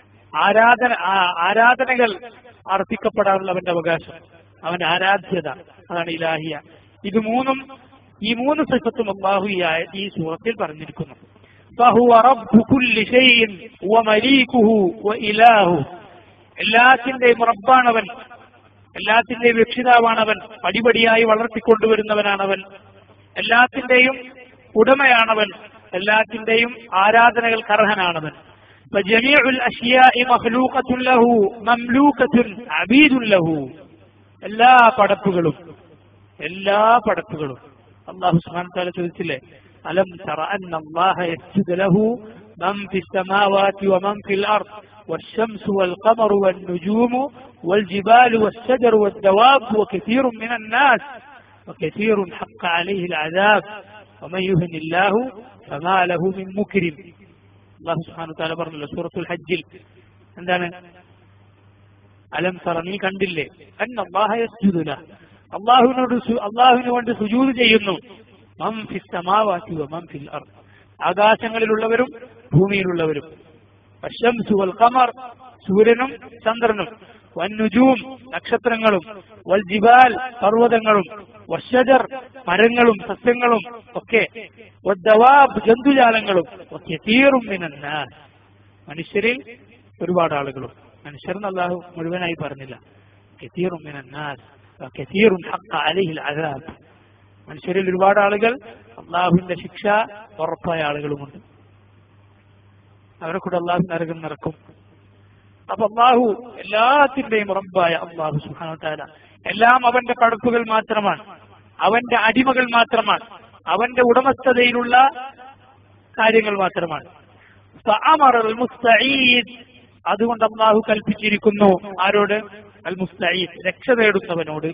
ആരാധനകൾ അർപ്പിക്കപ്പെടാനുള്ള അവന്റെ അവകാശം, അവന്റെ ആരാധ്യത, അതാണ് ഇലാഹിയ. ഈ മൂന്ന് സിഫത്തും അല്ലാഹു ഈ സൂറത്തിൽ പറഞ്ഞിരിക്കുന്നു. ഫഹുവ റബ്ബു കുല്ലി ശൈഇൻ വമലീകുഹു വഇലാഹു, എല്ലാത്തിന്റെയും റബ്ബാണവൻ, എല്ലാത്തിന്റെയും രക്ഷിതാവാണവൻ, പടിപടിയായി വളർത്തിക്കൊണ്ടുവരുന്നവനാണവൻ, എല്ലാത്തിന്റെയും ഉടമയാണവൻ, എല്ലാത്തിന്റെയും ആരാധനകൾക്ക് അർഹനാണവൻ. ഫജമീഉൽ അശ്യാഇ മഖ്ലൂഖത്തുൻ ലഹു മംലൂകത്തുൻ അബീദുൻ ലഹു, എല്ലാ പടപ്പുകളും അല്ലാഹു സുബ്ഹാനഹു വ തആല ചോദിച്ചില്ലേ, അലം തറ അന്നല്ലാഹ യസ്ജുദു ലഹു മൻ ഫിസ് സമാവാതി വമൻ ഫിൽ അർദ് والشمس والقمر والنجوم والجبال والشجر والدواب وكثير من الناس وكثير حق عليه العذاب ومن يهن الله فما له من مكرم. الله سبحانه وتعالى പറഞ്ഞല്ലോ സൂറത്തുൽ ഹജ്ജിൽ, എന്താണ്? അലം തറ, നീ കണ്ടില്ലേ, അന്നല്ലാഹ യസ്ജുദു ലഹു, അല്ലാഹുവിന് വേണ്ടി സുജൂദ് ചെയ്യുന്നു, മൻ ഫിസ് സമാവാതി വമൻ ഫിൽ അർദ്, ആകാശങ്ങളിലുള്ളവരും ഭൂമിയിലുള്ളവരും, അശ്ശംസു വൽ ഖമർ, സൂര്യനും ചന്ദ്രനും, വന്നുജൂം, നക്ഷത്രങ്ങളും, വൽ ജിബാൽ, പർവ്വതങ്ങളും, വശജർ, മരങ്ങളും സസ്യങ്ങളും ഒക്കെ, വദ്ദവാബ്, ജന്തുജാലങ്ങളും, വകസീറും മിനന്നാസ്, മനുഷ്യരിൽ ഒരുപാട് ആളുകളും. മനുഷ്യരെന്ന് അല്ലാഹു മുഴുവനായി പറഞ്ഞില്ല. കസീറും മിനന്നാസ് വകസീറുൻ ഹഖ്ഖ അലൈഹിൽ അദാബ്, മനുഷ്യരിൽ ഒരുപാട് ആളുകൾ, അല്ലാഹുവിന്റെ ശിക്ഷ ഉറപ്പായ ആളുകളുമുണ്ട്. അവരെ കൂടെ അല്ലാഹു നരകം നിറക്കും. അപ്പൊ അല്ലാഹു എല്ലാത്തിന്റെയും റബ്ബായ അല്ലാഹു സുബ്ഹാനഹു വ തആല, എല്ലാം അവന്റെ പടപ്പുകൾ മാത്രമാണ്, അവന്റെ അടിമകൾ മാത്രമാണ്, അവന്റെ ഉടമസ്ഥതയിലുള്ള കാര്യങ്ങൾ മാത്രമാണ്. ഫഅമറൽ മുസ്തഈദ്, അതുകൊണ്ട് അല്ലാഹു കൽപ്പിച്ചിരിക്കുന്നു ആരോട്? അൽ മുസ്തഈദ്, രക്ഷ തേടുന്നവനോട്,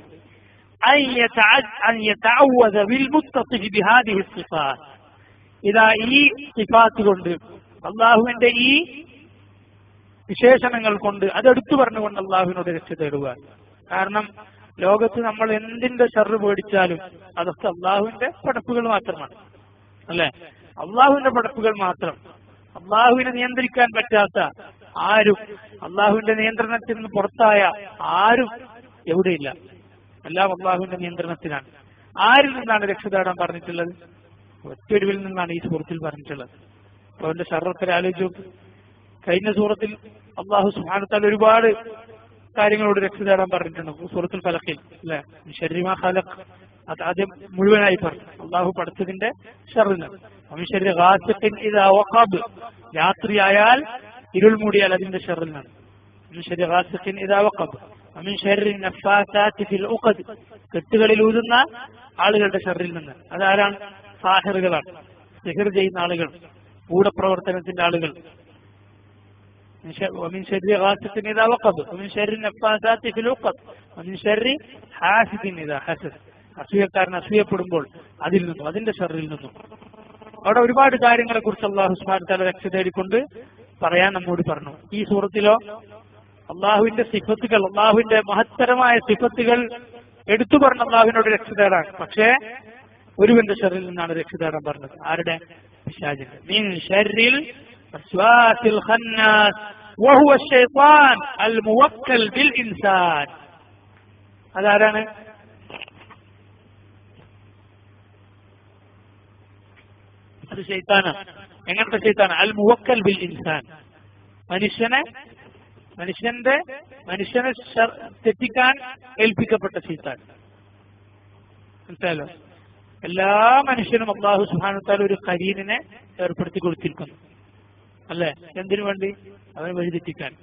അൻ യതഅവ്വദ ബിൽ മുത്തഖി ബിഹാദിഹി സിഫാത്ത്, ഇതാ ഈ സിഫാത്ത് കൊണ്ട്, അല്ലാഹുവിന്റെ ഈ വിശേഷണങ്ങൾ കൊണ്ട്, അതെടുത്തു പറഞ്ഞുകൊണ്ട് അല്ലാഹുവിനോട് രക്ഷ തേടുക. കാരണം ലോകത്ത് നമ്മൾ എന്തിന്റെ ഷർറ് പേടിച്ചാലും അതൊക്കെ അല്ലാഹുവിന്റെ പടപ്പുകൾ മാത്രമാണ്, അല്ലെ? അല്ലാഹുവിന്റെ പടപ്പുകൾ മാത്രം. അല്ലാഹുവിനെ നിയന്ത്രിക്കാൻ പറ്റാത്ത ആരും, അല്ലാഹുവിന്റെ നിയന്ത്രണത്തിൽ നിന്ന് പുറത്തായ ആരും എവിടെയില്ല. എല്ലാം അല്ലാഹുവിന്റെ നിയന്ത്രണത്തിലാണ്. ആരിൽ നിന്നാണ് രക്ഷ തേടാൻ പറഞ്ഞിട്ടുള്ളത്? ഒറ്റൊരുവിൽ നിന്നാണ് ഈ സൂറത്തിൽ പറഞ്ഞിട്ടുള്ളത്. അപ്പൊ അവന്റെ ഷർറത്തിൽ ആലോചിച്ചു. കഴിഞ്ഞ സൂറത്തിൽ അല്ലാഹു സുബ്ഹാനഹു വ തആല ഒരുപാട് കാര്യങ്ങളോട് രക്ഷ തേടാൻ പറഞ്ഞിട്ടുണ്ട്. സൂറത്തുൽ ഫലഖിൽ, അല്ലെ? ശർരി മാ ഖലഖ്, അത് ആദ്യം മുഴുവനായി പറഞ്ഞു. അല്ലാഹു പടച്ചതിന്റെ ഷർറിന്. വമിൻ ശർരി ഗാസിഖിൻ ഇദാ വഖബ്, രാത്രിയായാൽ ഇരുൾ മൂടിയാൽ അതിന്റെ ഷർറിൽ നിന്നാണ്. വമിൻ ശർരി ഗാസിഖിൻ ഇദാ വഖബ് വമിൻ ശർരി നഫ്ഫാസാതി ഫിൽ ഉഖദ്, കെട്ടുകളിൽ ഊതുന്ന ആളുകളുടെ ഷർറിൽ നിന്ന്. അതാരാണ്? സാഹിറുകളാണ്, സിഹിർ ചെയ്യുന്ന ആളുകൾ, ഗൂഢപ്രവർത്തനത്തിന്റെ ആളുകൾ. ومن شر غاسق إذا وقب ومن شر النفاثات في العقد ومن شر حاسد إذا حسد, അസൂയക്കാരൻ അസൂയപ്പെടുമ്പോൾ അതിൽ നിന്നും, അതിന്റെ ഷർറിൽ നിന്നും. അവിടെ ഒരുപാട് കാര്യങ്ങളെ കുറിച്ച് അല്ലാഹു സുബ്ഹാനഹു വ തആല രക്ഷ തേടിക്കൊണ്ട് പറയാൻ നമ്മോട് പറഞ്ഞു. ഈ സൂറത്തിലോ അല്ലാഹുവിന്റെ സിഫത്തുകൾ, അല്ലാഹുവിന്റെ മഹത്തരമായ സിഫത്തുകൾ എടുത്തു പറഞ്ഞ അല്ലാഹുവിനോട് രക്ഷ തേടാൻ. പക്ഷേ ഒരുവന്റെ ഷർറിൽ നിന്നാണ് രക്ഷ തേടാൻ പറഞ്ഞത്. ആരുടെ? പിശാചിന്റെ. മിൻ ശർരിൽ വസ്വാസിൽ ഖന്നാസ് വഹുവ ശൈത്താൻ അൽ മുവക്കൽ ബിൽ ഇൻസാൻ. അതാരാണ്? അത് ശൈത്താനാണ്. എങ്ങനത്തെ ശൈത്താൻ? അൽ മുവക്കൽ ബിൽ ഇൻസാൻ, മനുഷ്യനെ തെറ്റിക്കാൻ ഏൽപ്പിക്കപ്പെട്ട ശൈത്താൻ. മനസ്സിലായല്ലോ? എല്ലാ മനുഷ്യനും അല്ലാഹു സുബ്ഹാനഹു വ തആല ഒരു ഖരീനിനെ ഏർപ്പെടുത്തി കൊടുത്തിരിക്കുന്നു, അല്ലെ? എന്തിനു വേണ്ടി? അവനെ വഴിതെറ്റിക്കാൻ.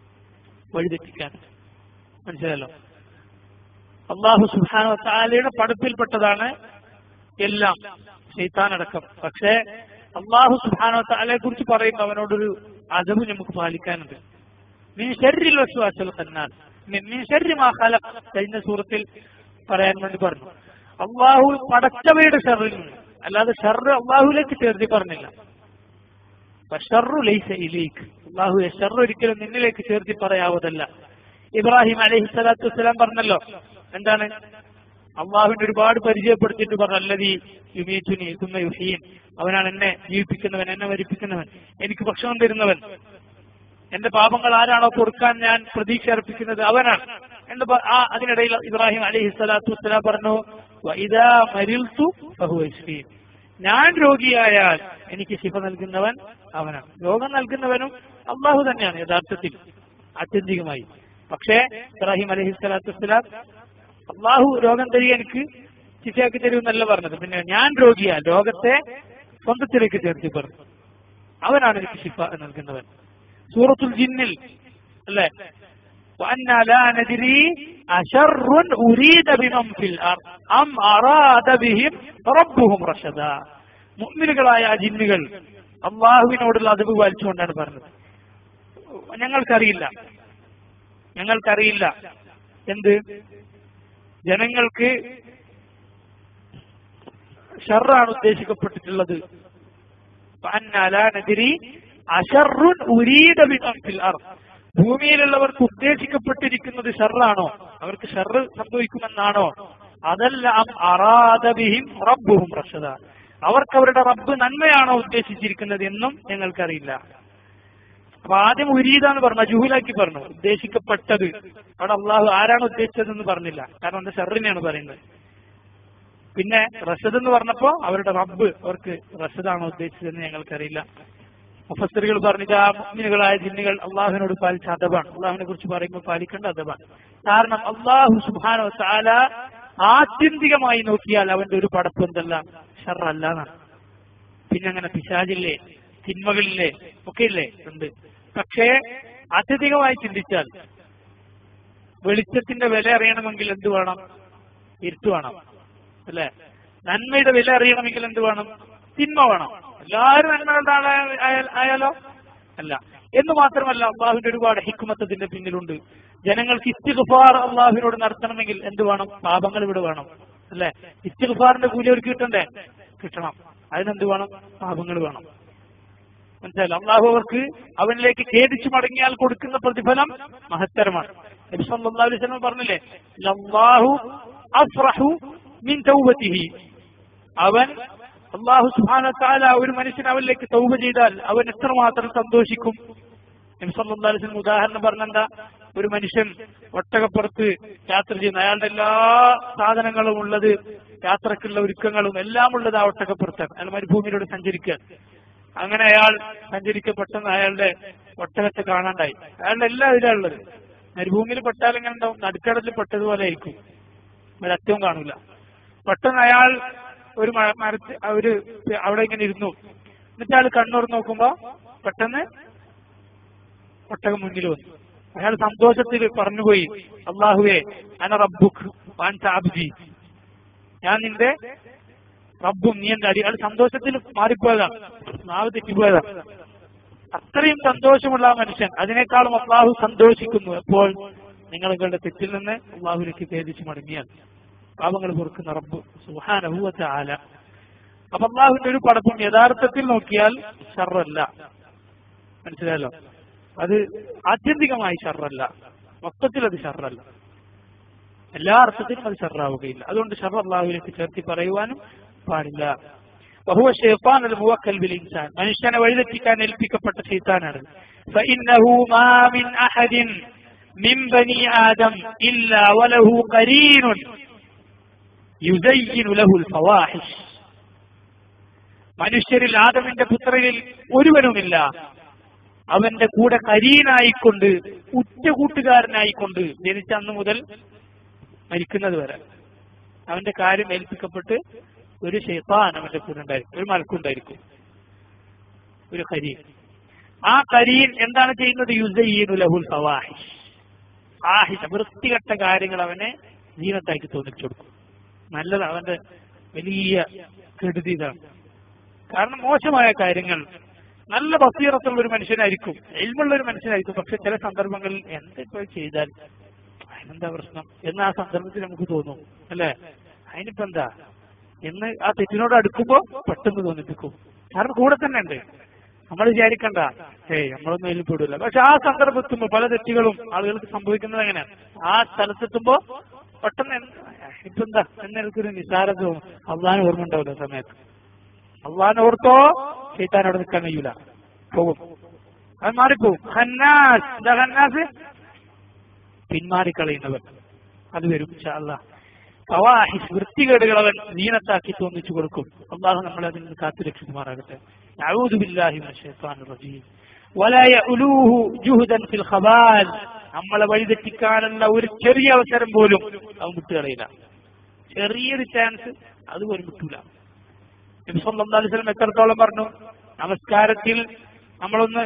മനസ്സിലായല്ലോ? അല്ലാഹു സുബ്ഹാനഹു വ തആലയുടെ പടപ്പിൽപ്പെട്ടതാണ് എല്ലാം, ശൈത്താനടക്കം. പക്ഷേ അല്ലാഹു സുബ്ഹാനഹു വ തആലയെ കുറിച്ച് പറയുമ്പോൾ അവനോടൊരു അദബ് നമുക്ക് പാലിക്കാനുണ്ട്. മിൻ ശർരിൽ വസ്വാസിൽ ഖന്നാസ്, മിൻ ശർരി മാ ഖലഖ് കഴിഞ്ഞ സൂറത്തിൽ പറയാൻ വേണ്ടി പറഞ്ഞു. അള്ളാഹു പടച്ചവയുടെ ഷർറിൽ നിന്ന്, അല്ലാതെ ഷർറ് അള്ളാഹുലേക്ക് ചേർത്തി പറഞ്ഞില്ല. അള്ളാഹുവെ ഷർറ് ഒരിക്കലും നിന്നിലേക്ക് ചേർത്തി പറയാവതല്ല. ഇബ്രാഹിം അലൈഹി സ്വലാത്തു വസ്സലാം പറഞ്ഞല്ലോ, എന്താണ്? അള്ളാഹുവിനെ ഒരുപാട് പരിചയപ്പെടുത്തിയിട്ട് പറഞ്ഞു, അല്ലദീ യുമീതുനി സുമ്മ യുഹീൻ, അവനാണ് എന്നെ ജീവിപ്പിക്കുന്നവൻ, എന്നെ മരിപ്പിക്കുന്നവൻ, എനിക്ക് ഭക്ഷണം തരുന്നവൻ, എന്റെ പാപങ്ങൾ ആരാണോ കൊടുക്കാൻ ഞാൻ പ്രതീക്ഷ അർപ്പിക്കുന്നത് അവനാണ്. അതിനിടയിൽ ഇബ്രാഹിം അലൈഹി സ്വലാത്തു വസ്സലാം പറഞ്ഞു, വഇദാ മരിൽതു ഫഹുവ യശ്ഫീൻ, ഞാൻ രോഗിയായാൽ എനിക്ക് ശിഫ നൽകുന്നവൻ അവനാണ്. രോഗം നൽകുന്നവനും അള്ളാഹു തന്നെയാണ് യഥാർത്ഥത്തിൽ, ആത്യന്തികമായി. പക്ഷേ ഇബ്രാഹിം അലൈഹി സ്വലാത്തു വസ്സലാം അള്ളാഹു രോഗം തരിക എനിക്ക് ശിഫയാക്കി തരുമെന്നല്ല പറഞ്ഞത്, പിന്നെ ഞാൻ രോഗിയാൽ രോഗത്തെ സ്വന്തത്തിലേക്ക് ചേർത്തി പറഞ്ഞു, അവനാണ് എനിക്ക് ശിഫ നൽകുന്നവൻ. സൂറത്തുൽ ജിന്നിൽ അല്ലെ, وأنا لا ندري أشر أريد بمن في الأرض أم أراد بهم ربهم رشدا. മുഅ്മിനുകളായ ജിന്നുകൾ അള്ളാഹുവിനോടുള്ള അദബ് പാലിച്ചുകൊണ്ടാണ് പറഞ്ഞത്, ഞങ്ങൾക്കറിയില്ല എന്ത് ജനങ്ങൾക്ക് ഷർറാണ് ഉദ്ദേശിക്കപ്പെട്ടിട്ടുള്ളത്. وأنا لا ندري أشر أريد بمن في الأرض, ഭൂമിയിലുള്ളവർക്ക് ഉദ്ദേശിക്കപ്പെട്ടിരിക്കുന്നത് ഷർറാണോ, അവർക്ക് ഷർറ് സംഭവിക്കുമെന്നാണോ, അതല്ല അം അറാദ ബിഹിം റബ്ബുഹും റഷദ, അവർക്ക് അവരുടെ റബ്ബ് നന്മയാണോ ഉദ്ദേശിച്ചിരിക്കുന്നത് എന്നും ഞങ്ങൾക്കറിയില്ല. അപ്പൊ ആദ്യം ഉരീദാന്ന് പറഞ്ഞു, ജുഹൂലാക്കി പറഞ്ഞു, ഉദ്ദേശിക്കപ്പെട്ടത്. അവിടെ അള്ളാഹു ആരാണ് ഉദ്ദേശിച്ചതെന്ന് പറഞ്ഞില്ല, കാരണം അത് ഷർറിനെയാണ് പറയുന്നത്. പിന്നെ റഷദ് എന്ന് പറഞ്ഞപ്പോ അവരുടെ റബ്ബ്, അവർക്ക് റഷദാണോ ഉദ്ദേശിച്ചതെന്ന് ഞങ്ങൾക്കറിയില്ല. മുഫസ്സിറുകൾ പറഞ്ഞത് ആ മുഅ്മിനുകളായ ജിന്നുകൾ അള്ളാഹുവിനോട് പാലിച്ച അദബാണ്, അള്ളാഹുവിനെ കുറിച്ച് പറയുമ്പോൾ പാലിക്കേണ്ട അദബാണ്. കാരണം അള്ളാഹു സുബ്ഹാനഹു വ തആല ആത്യന്തികമായി നോക്കിയാൽ അവന്റെ ഒരു പടപ്പ് എന്തല്ല, ഷർറല്ല എന്നാണ്. പിന്നെ അങ്ങനെ പിശാചില്ലേ, തിന്മകളില്ലേ, ഒക്കെ ഇല്ലേ, ഉണ്ട്. പക്ഷേ അത്യധികമായി ചിന്തിച്ചാൽ വെളിച്ചത്തിന്റെ വില അറിയണമെങ്കിൽ എന്ത് വേണം? ഇരുട്ട് വേണം, അല്ലെ? നന്മയുടെ വില അറിയണമെങ്കിൽ എന്ത് വേണം? തിന്മ വേണം. എല്ലാവരും നന്മകളുടെ ആയാലോ? അല്ല. എന്ന് മാത്രമല്ല, അള്ളാഹുവിന്റെ ഒരുപാട് ഹിക്മത്ത് ഇതിന്റെ പിന്നിലുണ്ട്. ജനങ്ങൾക്ക് ഇസ്തിഗ്ഫാർ അള്ളാഹുവിനോട് നടത്തണമെങ്കിൽ എന്ത് വേണം? പാപങ്ങൾ ഇവിടെ വേണം, അല്ലെ? ഇസ്തിഗ്ഫാറിന്റെ കൂലി അവർക്ക് കിട്ടണ്ടേ? കിട്ടണം. അതിനെന്ത് വേണം? പാപങ്ങൾ വേണം. മനസ്സിലായില്ല? അള്ളാഹു അവർക്ക് അവനിലേക്ക് ഖേദിച്ചു മടങ്ങിയാൽ കൊടുക്കുന്ന പ്രതിഫലം മഹത്തരമാണ്. നബി സല്ലല്ലാഹു അലൈഹി വസല്ലം പറഞ്ഞില്ലേ, ലല്ലാഹു അഫ്റഹു മിൻ തൗബതിഹി, അവൻ അള്ളാഹു സുബ്ഹാനഹു വ തആല ഒരു മനുഷ്യൻ അവനിലേക്ക് തൗബ ചെയ്താൽ അവൻ എത്രമാത്രം സന്തോഷിക്കും. നബി സല്ലല്ലാഹു അലൈഹി വസല്ലം ഉദാഹരണം പറഞ്ഞെന്താ? ഒരു മനുഷ്യൻ ഒട്ടകപ്പുറത്ത് യാത്ര ചെയ്യുന്ന, അയാളുടെ എല്ലാ സാധനങ്ങളും ഉള്ളത്, യാത്രക്കുള്ള ഒരുക്കങ്ങളും എല്ലാം ഉള്ളത് ആ ഒട്ടകപ്പുറത്താണ്. അയാൾ മരുഭൂമിയിലൂടെ സഞ്ചരിക്കുക. അങ്ങനെ അയാൾ സഞ്ചരിക്കപ്പെട്ടെന്ന് അയാളുടെ ഒട്ടകത്തെ കാണാണ്ടായി. അയാളുടെ എല്ലാ ഇതിലാണ് ഉള്ളത്. മരുഭൂമിയിൽ പെട്ടാൽ എങ്ങനെ ഉണ്ടാവും? നടുക്കടലിൽ പെട്ടതുപോലെ ആയിരിക്കും, ഒരറ്റവും കാണൂല. പെട്ടെന്ന് അയാൾ ഒരു മരത്ത് അവിടെ ഇങ്ങനെ ഇരുന്നു. എന്നിട്ട് അയാൾ കണ്ണൂർ നോക്കുമ്പോ പെട്ടെന്ന് ഒട്ടകം മുന്നിൽ വന്നു. അയാൾ സന്തോഷത്തിൽ പറഞ്ഞുപോയി, അല്ലാഹുവേ അന റബ്ബുക് വഅൻത അബ്ദി, ഞാൻ നിന്റെ റബ്ബും നീ എന്റെ അടി. അയാൾ സന്തോഷത്തിൽ മാറിപ്പോയതാണ്, നാവ് തെറ്റിപ്പോയതാണ്. അത്രയും സന്തോഷമുള്ള ആ മനുഷ്യൻ, അതിനേക്കാളും അള്ളാഹു സന്തോഷിക്കുന്നു എപ്പോൾ? നിങ്ങളുടെ തെറ്റിൽ നിന്ന് അള്ളാഹുലേക്ക് ഖേദിച്ചു മടങ്ങിയാൽ. പാപങ്ങൾ പൊറുക്കുന്ന റബ്ബ് സുബ്ഹാനഹു വ തആല. അപ്പൊ അള്ളാഹുവിന്റെ ഒരു പടപ്പും യഥാർത്ഥത്തിൽ നോക്കിയാൽ ഷർറല്ല. മനസ്സിലായല്ലോ? അത് ആത്യന്തികമായി ഷർറല്ല, മൊത്തത്തിൽ അത് ഷർറല്ല, എല്ലാ അർത്ഥത്തിലും അത് ഷർറാവുകയില്ല. അതുകൊണ്ട് ഷർറ് അള്ളാഹുവിലേക്ക് ചേർത്തി പറയുവാനും പാടില്ല. വഹുവ ശൈത്താനുൽ മുവക്കൽ ബിൽ ഇൻസാൻ, മനുഷ്യനെ വഴിതെറ്റിക്കാൻ ഏൽപ്പിക്കപ്പെട്ട ശൈത്താനാണ്. ഫഇന്നഹു മാ മിൻ അഹദിൻ മിൻ ബനി ആദം ഇല്ലാ വലഹു ഖരീനുൻ യുസയ്യിനു ലഹുൽ ഫവാഹിഷ്, മനുഷ്യരിൽ ആദമിന്റെ പുത്രരിൽ ഒരുവനുമില്ല അവന്റെ കൂടെ കരീനായിക്കൊണ്ട്, ഉറ്റകൂട്ടുകാരനായിക്കൊണ്ട്, ജനിച്ച അന്ന് മുതൽ മരിക്കുന്നത് വരെ അവന്റെ കാര്യം ഏൽപ്പിക്കപ്പെട്ട് ഒരു ശൈത്താൻ അവന്റെ കൂടെ ഉണ്ടായിരിക്കും, ഒരു മലക്കുണ്ടായിരിക്കും, ഒരു കരീൻ. ആ കരീൻ എന്താണ് ചെയ്യുന്നത്? യുസയ്യിനു ലഹുൽ ഫവാഹിഷ്, ഫാഹിഷ വൃത്തികെട്ട കാര്യങ്ങൾ അവനെ ജീവത്തായിട്ട് തോന്നിച്ചു കൊടുക്കും. നല്ലത് അവന്റെ വലിയ കെടുതി ഇതാണ്. കാരണം മോശമായ കാര്യങ്ങൾ, നല്ല ബസീറത്തുള്ള ഒരു മനുഷ്യനായിരിക്കും, ഇൽമുള്ള ഒരു മനുഷ്യനായിരിക്കും, പക്ഷെ ചില സന്ദർഭങ്ങളിൽ എന്തിപ്പോ ചെയ്താൽ അതിനെന്താ പ്രശ്നം എന്ന് ആ സന്ദർഭത്തിൽ നമുക്ക് തോന്നും, അല്ലെ? അതിനിപ്പോ എന്താ എന്ന് ആ തെറ്റിനോട് അടുക്കുമ്പോ പെട്ടെന്ന് തോന്നിപ്പിക്കും. കാരണം കൂടെ തന്നെ ഉണ്ട്. നമ്മൾ വിചാരിക്കണ്ട നമ്മളൊന്നും അതിൽ പെടില്ല. പക്ഷെ ആ സന്ദർഭത്തുമ്പോ പല തെറ്റുകളും ആളുകൾക്ക് സംഭവിക്കുന്നത് എങ്ങനെയാണ്? ആ സ്ഥലത്തെത്തുമ്പോ പെട്ടെന്ന് ഇപ്പൊ എന്താ എന്നെനിക്കൊരു നിസാരത തോന്നും. അള്ളാഹിനെ ഓർമ്മ ഉണ്ടാവില്ല സമയത്ത്. അള്ളാഹിനെ ഓർത്തോ ശൈത്താൻ അവിടെ നിൽക്കാൻ കഴിയൂല, പോകും, അത് മാറിപ്പോവും. ഖന്നാസ്, എന്താ ഖന്നാസ്? പിന്മാറിക്കളയുന്നവൻ. അത് വരും ഇൻഷാ അല്ലാഹ്. ഫവാഹിഷ്, വൃത്തികേടുകൾ അവൻ ദീനത്താക്കി തോന്നിച്ചു കൊടുക്കും. അള്ളാഹു നമ്മളെ അതിൽ നിന്ന് കാത്തു രക്ഷിക്കുമാറാകട്ടെ. അഊദു ബില്ലാഹി മിനശ് ശൈത്വാനിർ റജീം. വലാ യഉലൂഹു ജുഹ്ദൻ ഫിൽ ഖബാൽ, നമ്മളെ വഴിതെറ്റിക്കാനുള്ള ഒരു ചെറിയ അവസരം പോലും അവൻ വിട്ടുകളയില്ല. ചെറിയൊരു ചാൻസ് അതുപോലും വിട്ടൂല. നബി സല്ലല്ലാഹു അലൈഹി വസല്ലം എത്രത്തോളം പറഞ്ഞു, നമസ്കാരത്തിൽ നമ്മളൊന്ന്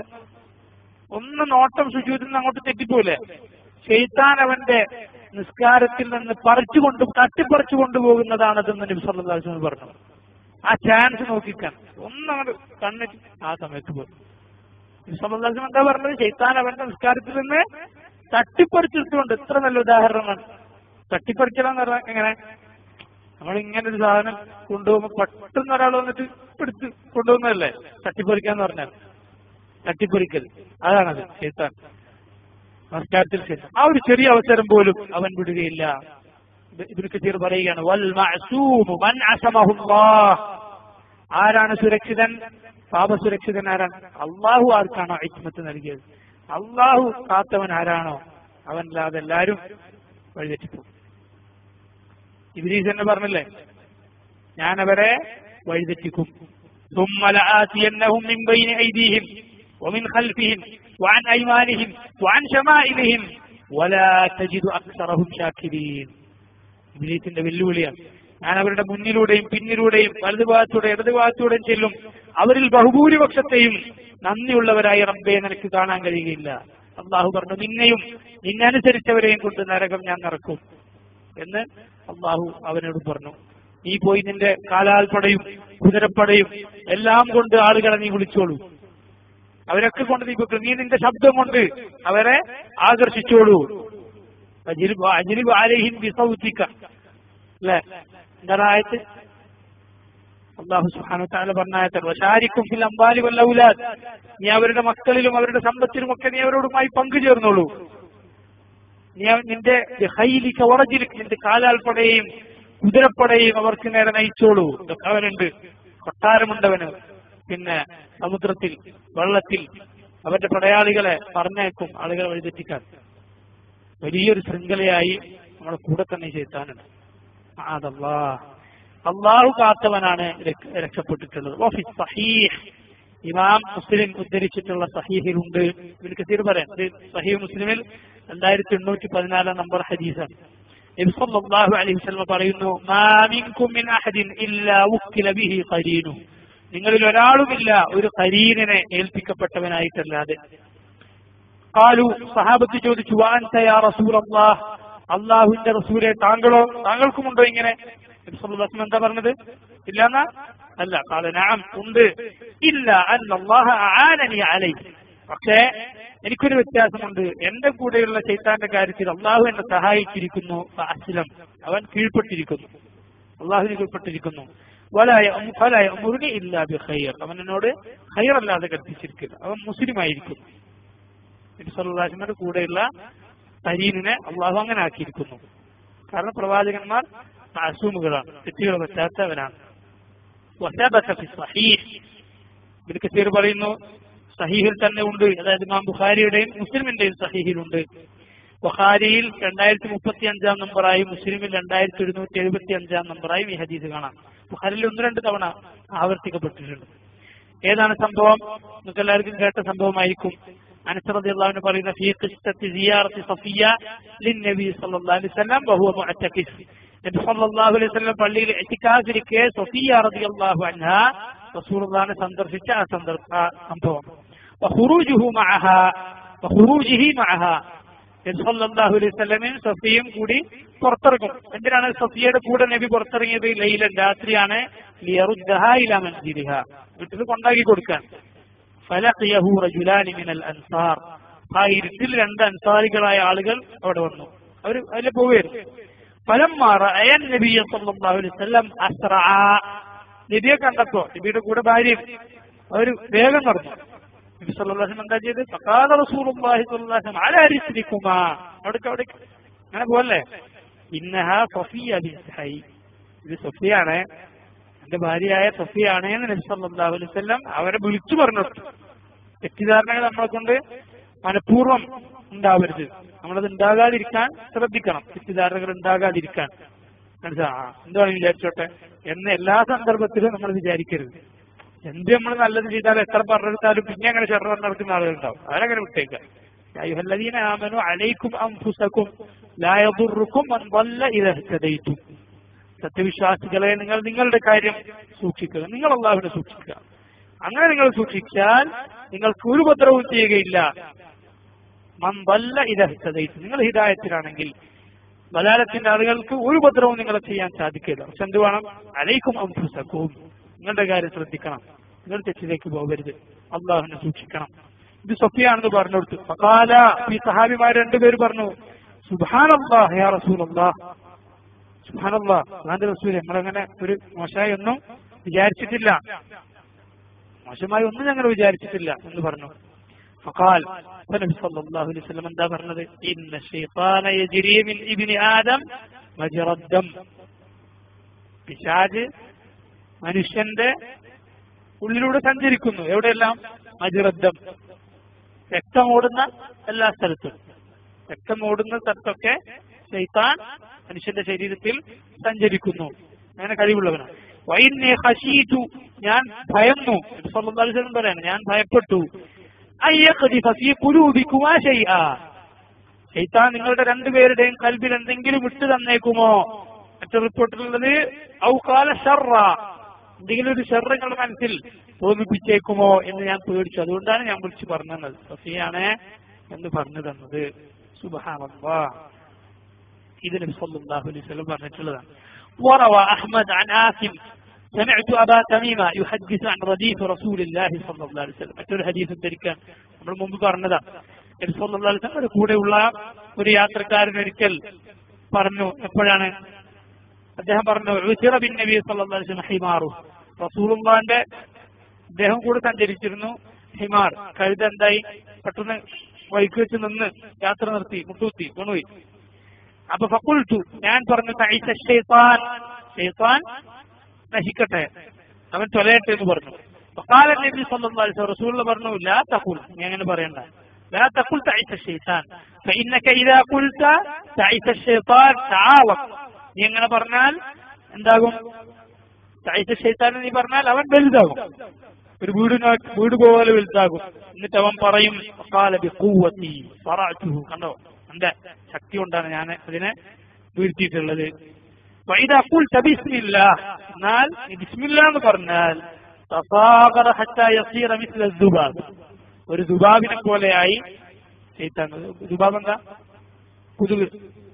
നോട്ടം സുജൂദിൽ നിന്ന് അങ്ങോട്ട് തെറ്റിപ്പോലെ ശൈത്താൻ അവന്റെ നിസ്കാരത്തിൽ നിന്ന് തട്ടിപ്പറിച്ചു കൊണ്ടുപോകുന്നതാണതെന്ന് നബി സല്ലല്ലാഹു അലൈഹി വസല്ലം പറഞ്ഞു. ആ ചാൻസ് നോക്കിക്കാൻ ഒന്നങ്ങോട്ട് കണ്ണിട്ട് ആ സമയത്ത് പോയി. നബി സല്ലല്ലാഹു അലൈഹി വസല്ലം എന്താ പറഞ്ഞത്? ശൈത്താൻ അവന്റെ നിസ്കാരത്തിൽ നിന്ന് തട്ടിപ്പറിച്ചെടുത്തുകൊണ്ട്. എത്ര നല്ല ഉദാഹരണമാണ്. തട്ടിപ്പറിക്കലെന്ന് പറഞ്ഞാൽ എങ്ങനെ? നമ്മളിങ്ങനെ ഒരു സാധനം കൊണ്ടുപോകുമ്പോൾ പെട്ടെന്ന് ഒരാൾ വന്നിട്ട് എടുത്ത് കൊണ്ടുപോകുന്നതല്ലേ തട്ടിപ്പറിക്കാന്ന് പറഞ്ഞാൽ. തട്ടിപ്പറിക്കൽ അതാണത് ശൈത്താൻ നമസ്കാരത്തിൽ ശേഷം. ആ ഒരു ചെറിയ അവസരം പോലും അവൻ വിടുകയില്ല. ഇബ്നു കസീർ പറയുകയാണ്, വൽ മഅസൂമു മൻ അസമഹുല്ലാഹ്, ആരാണ് സുരക്ഷിതൻ? പാപസുരക്ഷിതൻ ആരാണ്? അള്ളാഹു ആർക്കാണോ ഇസ്മത്ത് നൽകിയത്, അള്ളാഹു കാത്തവൻ ആരാണോ അവനല്ലാതെ എല്ലാവരും വഴിതെറ്റിപ്പോകും. ഇബ്ലീസ് തന്നെ പറഞ്ഞില്ലേ, ഞാൻ അവരെ വഴിതെറ്റിക്കും. ثم لآتينهم من بين أيديهم ومن خلفهم وعن أيمانهم وعن شمائلهم ولا تجد أكثرهم شاكرين. ഇബ്ലീസിന്റെ വെല്ലുവിളിയാണ്. ഞാൻ അവരുടെ മുന്നിലൂടെയും പിന്നിലൂടെയും വലതുഭാഗത്തൂടെ ഇടതുഭാഗത്തൂടെയും ചെല്ലും, അവരിൽ ബഹുഭൂരിപക്ഷത്തെയും നന്ദിയുള്ളവരായി റബ്ബേ നിനക്ക് കാണാൻ കഴിയുകയില്ല. അള്ളാഹു പറഞ്ഞു, നിന്നെയും നിന്നനുസരിച്ചവരെയും കൊണ്ട് നരകം ഞാൻ നിറക്കും എന്ന് അള്ളാഹു അവനോട് പറഞ്ഞു. നീ പോയി നിന്റെ കാലാൽപ്പടയും കുതിരപ്പടയും എല്ലാം കൊണ്ട് ആളുകളെ നീ വിളിച്ചോളൂ, അവരൊക്കെ കൊണ്ട് നീ വെക്കും, നീ നിന്റെ ശബ്ദം കൊണ്ട് അവരെ ആകർഷിച്ചോളൂ. അല്ലെ എന്താണ് ആയത്ത്? അല്ലാഹു സുബ്ഹാനഹു വ തആല പറഞ്ഞ ആയത്താണ്, വശാരിക്കും ഫിൽ അംവാലി വൽ ഔലാദ്, നീ അവരുടെ മക്കളിലും അവരുടെ സമ്പത്തിലും ഒക്കെ നീ അവരോടുമായി പങ്കുചേർന്നോളൂ. നീ നിന്റെ ഖൈലിക വറജിലിക, നിന്റെ കാലാൽപ്പടയെയും കുതിരപ്പടയെയും അവർക്ക് നേരെ നയിച്ചോളൂ. ഇതൊക്കെ അവനുണ്ട്, കൊട്ടാരമുണ്ടവന്. പിന്നെ സമുദ്രത്തിൽ വെള്ളത്തിൽ അവന്റെ പടയാളികളെ പറഞ്ഞേക്കും ആളുകളെ വഴിതെറ്റിക്കാൻ. വലിയൊരു ശൃംഖലയായി നമ്മുടെ കൂടെ തന്നെ ശൈത്താനുണ്ട്. അള്ളാഹു കാത്തവനാണ് രക്ഷപ്പെട്ടിട്ടുള്ളത്. ഇമാം മുസ്ലിം ഉദ്ധരിച്ചിട്ടുള്ള സഹീഹിലുണ്ട്. ഇബ്നു കസീർ പറയാം, സഹീഹ് മുസ്ലിമിൽ 2814 നമ്പർ ഹദീസാണ്. നബി സല്ലല്ലാഹു അലൈഹി വസല്ലം പറയുന്നു, മാ മിൻകും മിൻ അഹദിൻ ഇല്ലാ ഉക്കില ബിഹി ഖരീനു, നിങ്ങളിൽ ഒരാളുമില്ല ഒരു ഖരീനിനെ ഏൽപ്പിക്കപ്പെട്ടവനായിട്ടല്ലാതെ. ഖാലു, സഹാബത്ത് ചോദിച്ചു, വഅൻത യാ റസൂലല്ലാഹ്, അല്ലാഹുവിന്റെ റസൂലെ താങ്കളോ, താങ്കൾക്കുമുണ്ടോ ഇങ്ങനെ? നബി സല്ലല്ലാഹു അലൈഹി വസല്ലം എന്താ പറഞ്ഞത്? ഇല്ലാന്നാ? അല്ല. ഖാല നഅം, ഉണ്ട്. ഇല്ല അന്നല്ലാഹ അആനനി അലൈഹി, പക്ഷേ എനിക്കൊരു വ്യത്യാസമുണ്ട്. എന്റെ കൂടെയുള്ള ശൈത്താന്റെ കാര്യത്തിൽ അള്ളാഹു എന്നെ സഹായിച്ചിരിക്കുന്നു. അസ്ലം, അവൻ കീഴ്പ്പെട്ടിരിക്കുന്നു, അള്ളാഹുവിന് കീഴ്പ്പെട്ടിരിക്കുന്നു. വലാ യഅ്മുറുനി ഇല്ലാ ബിഖൈർ, അവൻ എന്നോട് ഖൈറല്ലാതെ കൽപ്പിച്ചിരിക്കില്ല. അവൻ മുസ്ലിം ആയിരിക്കുന്നു. നബി സല്ലല്ലാഹു അലൈഹി വസല്ലമയുടെ കൂടെയുള്ള ഖരീനിനെ അള്ളാഹു അങ്ങനെ ആക്കിയിരിക്കുന്നു. കാരണം പ്രവാചകന്മാർ മഅസൂമുകളാണ്, തെറ്റുകൾ പറ്റാത്തവരാണ്. വസബത ഫി സ്വഹീഹ്, ഇബ്നു കസീർ പറയുന്നു, സഹീഹിൽ തന്നെ ഉണ്ട്. അതായത് ഇമാം ബുഖാരിയുടെയും മുസ്ലിമിന്റെയും സഹീഹിലുണ്ട്. ബുഖാരിയിൽ 2035 നമ്പറായും മുസ്ലിമിൽ 2775 നമ്പറായും ഈ ഹദീസ് കാണാം. ബുഖാരിയിൽ 1-2 തവണ ആവർത്തിക്കപ്പെട്ടിട്ടുണ്ട്. ഏതാണ് സംഭവം? നിങ്ങൾക്ക് എല്ലാവർക്കും കേട്ട സംഭവമായിരിക്കും. അനസ് റളിയല്ലാഹു അൻഹു പറയുന്ന, ഫീ ഖിസ്സത്തി സിയാറത്തി സഫിയ്യ ലിന്നബി സല്ലല്ലാഹു അലൈഹി വസല്ലം വഹുവ മുഅ്തഖിഫ്, നബി സല്ലല്ലാഹു അലൈഹി വസല്ലം പള്ളിയിൽ ഇഅ്തികാഫിരിക്കെ സഫിയ്യ റളിയല്ലാഹു അൻഹാ റസൂലുള്ളാഹിനെ സന്ദർശിച്ച ആ സംഭവം. വഖുറൂജുഹു മഅഹാ വഖുറൂജിഹി മഅഹാ, നബി സല്ലല്ലാഹു അലൈഹി വസല്ലമയും സഫിയയും കൂടി പുറത്തിറങ്ങും. എന്തിനാണ് സഫിയയുടെ കൂടെ നബി പുറത്തിറങ്ങിയത്? ലൈലൻ, രാത്രിയാണ്. ലിയറുദ്ദഹാ ഇലാ മൻസിലിഹാ, വീട്ടിൽ കൊണ്ടാക്കി കൊടുക്കാൻ. ഫലഖിയഹു റജുലാനി മിനൽ അൻസാർ, ആ ഇരുട്ടിൽ 2 അൻസാരികളായ ആളുകൾ അവിടെ വന്നു. അവർ അതിൽ പോവുകയായിരുന്നു. فلما رأى النبي صلى الله عليه وسلم أسرع നബിയെ കണ്ടപ്പോ നബിയുടെ കൂടെ ഭാര്യ അവർ വേഗം നടന്നു. നബി സല്ലല്ലാഹു അലൈഹി വസല്ലം എന്താ ചെയ്ത്? ഫഖാല റസൂലുള്ളാഹി സ്വല്ലല്ലാഹു അലൈഹി വസല്ലം അലാ റിസ്ലികുമാ, അവിടേക്ക് അങ്ങനെ പോവല്ലേ, ഇന്നഹാ സഫിയ ബിൻത് ഹൈ, ഇത് സഫിയാണ്, എന്റെ ഭാര്യയായ സഫിയാണ് എന്ന് നബി സല്ലല്ലാഹു അലൈഹി വസല്ലം അവരെ വിളിച്ചു പറഞ്ഞു. തെറ്റിദ്ധാരണകൾ നമ്മളെ കൊണ്ട് മനഃപൂർവ്വം ഉണ്ടാവരുത്, നമ്മളത് ഉണ്ടാകാതിരിക്കാൻ ശ്രദ്ധിക്കണം, തെറ്റിദ്ധാരണകൾ ഉണ്ടാകാതിരിക്കാൻ. എന്താണ് വിചാരിച്ചോട്ടെ എന്ന് എല്ലാ സന്ദർഭത്തിലും നമ്മൾ വിചാരിക്കരുത്. എന്ത് നമ്മൾ നല്ലത് ചെയ്താലും എത്ര പറഞ്ഞെടുത്താലും പിന്നെ അങ്ങനെ ഷർറ് നടക്കുന്ന ആളുകളുണ്ടാവും, അവരങ്ങനെ വിട്ടേക്കുക. അയ്യുഹല്ലദീന ആമനൂ അലൈക്കും അൻഫുസകും ലാ യദുർറുക്കും മൻ ضل ഇദാ ഹദൈതും, സത്യവിശ്വാസികളെ നിങ്ങൾ നിങ്ങളുടെ കാര്യം സൂക്ഷിക്കുക, നിങ്ങൾ അല്ലാഹുവിനെ സൂക്ഷിക്കുക. അങ്ങനെ നിങ്ങൾ സൂക്ഷിച്ചാൽ നിങ്ങൾക്ക് ഒരു ഉപദ്രവവും ചെയ്യുകയില്ല. മൻ ضل ഇദാ ഹദൈതും, നിങ്ങൾ ഹിദായത്തിലാണെങ്കിൽ ബലാലത്തിന്റെ ആളുകൾക്ക് ഒരു ഉപദ്രവവും നിങ്ങളെ ചെയ്യാൻ സാധിക്കില്ല. പക്ഷെ എന്ത് വേണം? അലൈക്കും അൻഫുസകും, നിങ്ങളുടെ കാര്യം ശ്രദ്ധിക്കണം, നിങ്ങൾ തെറ്റിലേക്ക് പോകരുത്, അള്ളാഹുവിനെ സൂക്ഷിക്കണം. ഇത് സഫിയാണെന്ന് പറഞ്ഞു കൊടുത്തു. ഫഖാല, ഈ സഹാബിമാർ രണ്ടുപേര് പറഞ്ഞു, സുബ്ഹാനല്ലാഹ് യാ റസൂലല്ലാഹ്, സുബ്ഹാനല്ലാഹ് അല്ലാഹുവിന്റെ റസൂലേ, നമ്മളങ്ങനെ ഒരു മോശമായി ഒന്നും വിചാരിച്ചിട്ടില്ല, മോശമായി ഒന്നും ഞങ്ങൾ വിചാരിച്ചിട്ടില്ല എന്ന് പറഞ്ഞു. فقال النبي صلى الله عليه وسلم എന്താ പറഞ്ഞത്? إن الشيطان يجري من ابن آدم مجرى الدم, പിശാച് മനുഷ്യന്റെ ഉള്ളിലൂടെ സഞ്ചരിക്കുന്നു. എവിടെയെല്ലാം? മജ്റദ്ദം, രക്തമോടുന്ന എല്ലാ സ്ഥലത്തും, രക്തമോടുന്ന സ്ഥലത്തൊക്കെ ശൈത്താൻ മനുഷ്യന്റെ ശരീരത്തിൽ സഞ്ചരിക്കുന്നു. അങ്ങനെ കഴിവുള്ളവനാണ്. വഇന്നീ ഖശീതു, ഞാൻ ഭയന്നു, നബി സല്ലല്ലാഹു അലൈഹി വസല്ലം പറയാണ്, ഞാൻ ഭയപ്പെട്ടു, അയ്യഖദിഫ ഫീ ഖുലൂബികുമാ ശൈആ, ശൈത്താൻ നിങ്ങളുടെ രണ്ടുപേരുടെയും കൽബിൽ എന്തെങ്കിലും ഇട്ടു തന്നേക്കുമോ. മറ്റു റിപ്പോർട്ടിലുള്ളത് ഔ ഖാല ശർറ, എന്തെങ്കിലും ഒരു ശർറ് നിങ്ങളുടെ മനസ്സിൽ തോന്നിപ്പിച്ചേക്കുമോ എന്ന് ഞാൻ പേടിച്ചു, അതുകൊണ്ടാണ് ഞാൻ വിളിച്ചു പറഞ്ഞത്, സഫിയാണ് എന്ന് പറഞ്ഞു തന്നത്. സുബ്ഹാനല്ലാഹ്, ഇത് നബി സല്ലല്ലാഹു അലൈഹി വസല്ലം പറഞ്ഞിട്ടുള്ളതാണ്. വറവ അഹ്മദ് അൻ ആസിം سمعت أبا تميمة يحدث عن رديف رسول الله صلى الله عليه وسلم. മറ്റൊരു ഹദീസ് ഉദ്ധരിക്കാൻ നമ്മൾ മുമ്പ് പറഞ്ഞതാ. നബി സല്ലല്ലാഹു അലൈഹി വസല്ലം കൂടെയുള്ള ഒരു യാത്രക്കാരൻ ഒരിക്കൽ പറഞ്ഞു, എപ്പോഴാണ് അദ്ദേഹം പറഞ്ഞു, ഉസിറ ബിൻ നബി സല്ലല്ലാഹു അലൈഹി വസല്ലം ഹിമാറു, റസൂലുള്ളാഹിന്റെ അദ്ദേഹം കൂടെ സഞ്ചരിച്ചിരുന്നു ഹിമാർ, കഴുത എന്തായി പെട്ടെന്ന് വഴിക്ക് വെച്ച് നിന്ന് യാത്ര നിർത്തി, മുട്ടൂത്തി കൊണ്ടുപോയി. അപ്പൊ ഫഖുൽതു, ഞാൻ പറഞ്ഞു, തഈസ ശൈത്താൻ, ശൈത്താൻ നശിക്കട്ടെ, അവൻ തൊലയട്ടെ എന്ന് പറഞ്ഞു. ഫഖാല നബി സല്ലല്ലാഹു അലൈഹി വസല്ലം, റസൂലുള്ളാഹി പറഞ്ഞു, ലാ തഖുൽ, നീ അങ്ങനെ പറയണ്ട, ലാ തഖുൽ തഈസ ശൈത്താൻ ഫഇന്നക ഇദാ ഖുൽത തഈസ ശൈത്താൻ തആവഖ, നീ അങ്ങനെ പറഞ്ഞാൽ എന്താകും? തഈസ ശൈത്താൻ നീ പറഞ്ഞാൽ അവൻ വലുതാകും, ഒരു വീട് പോലെ വലുതാകും. എന്നിട്ട് അവൻ പറയും, ഫഖാല ബിഖുവതി ഫറഅതുഹു, കണ്ടോ എന്റെ ശക്തി കൊണ്ടാണ് ഞാൻ അതിനെ വീഴ്ത്തിയിട്ടുള്ളത്. وإذا قلت بسم الله, എന്നാൽ ബിസ്മില്ലാഹ് എന്ന് പറഞ്ഞാൽ തസാഗറ ഹത്താ യസീറ മിസ്ല الذباب, ഒരു ദുബാബിനെ പോലെയായി ശൈത്താൻ. ദുബാബ് എന്താ? കൊതുക്.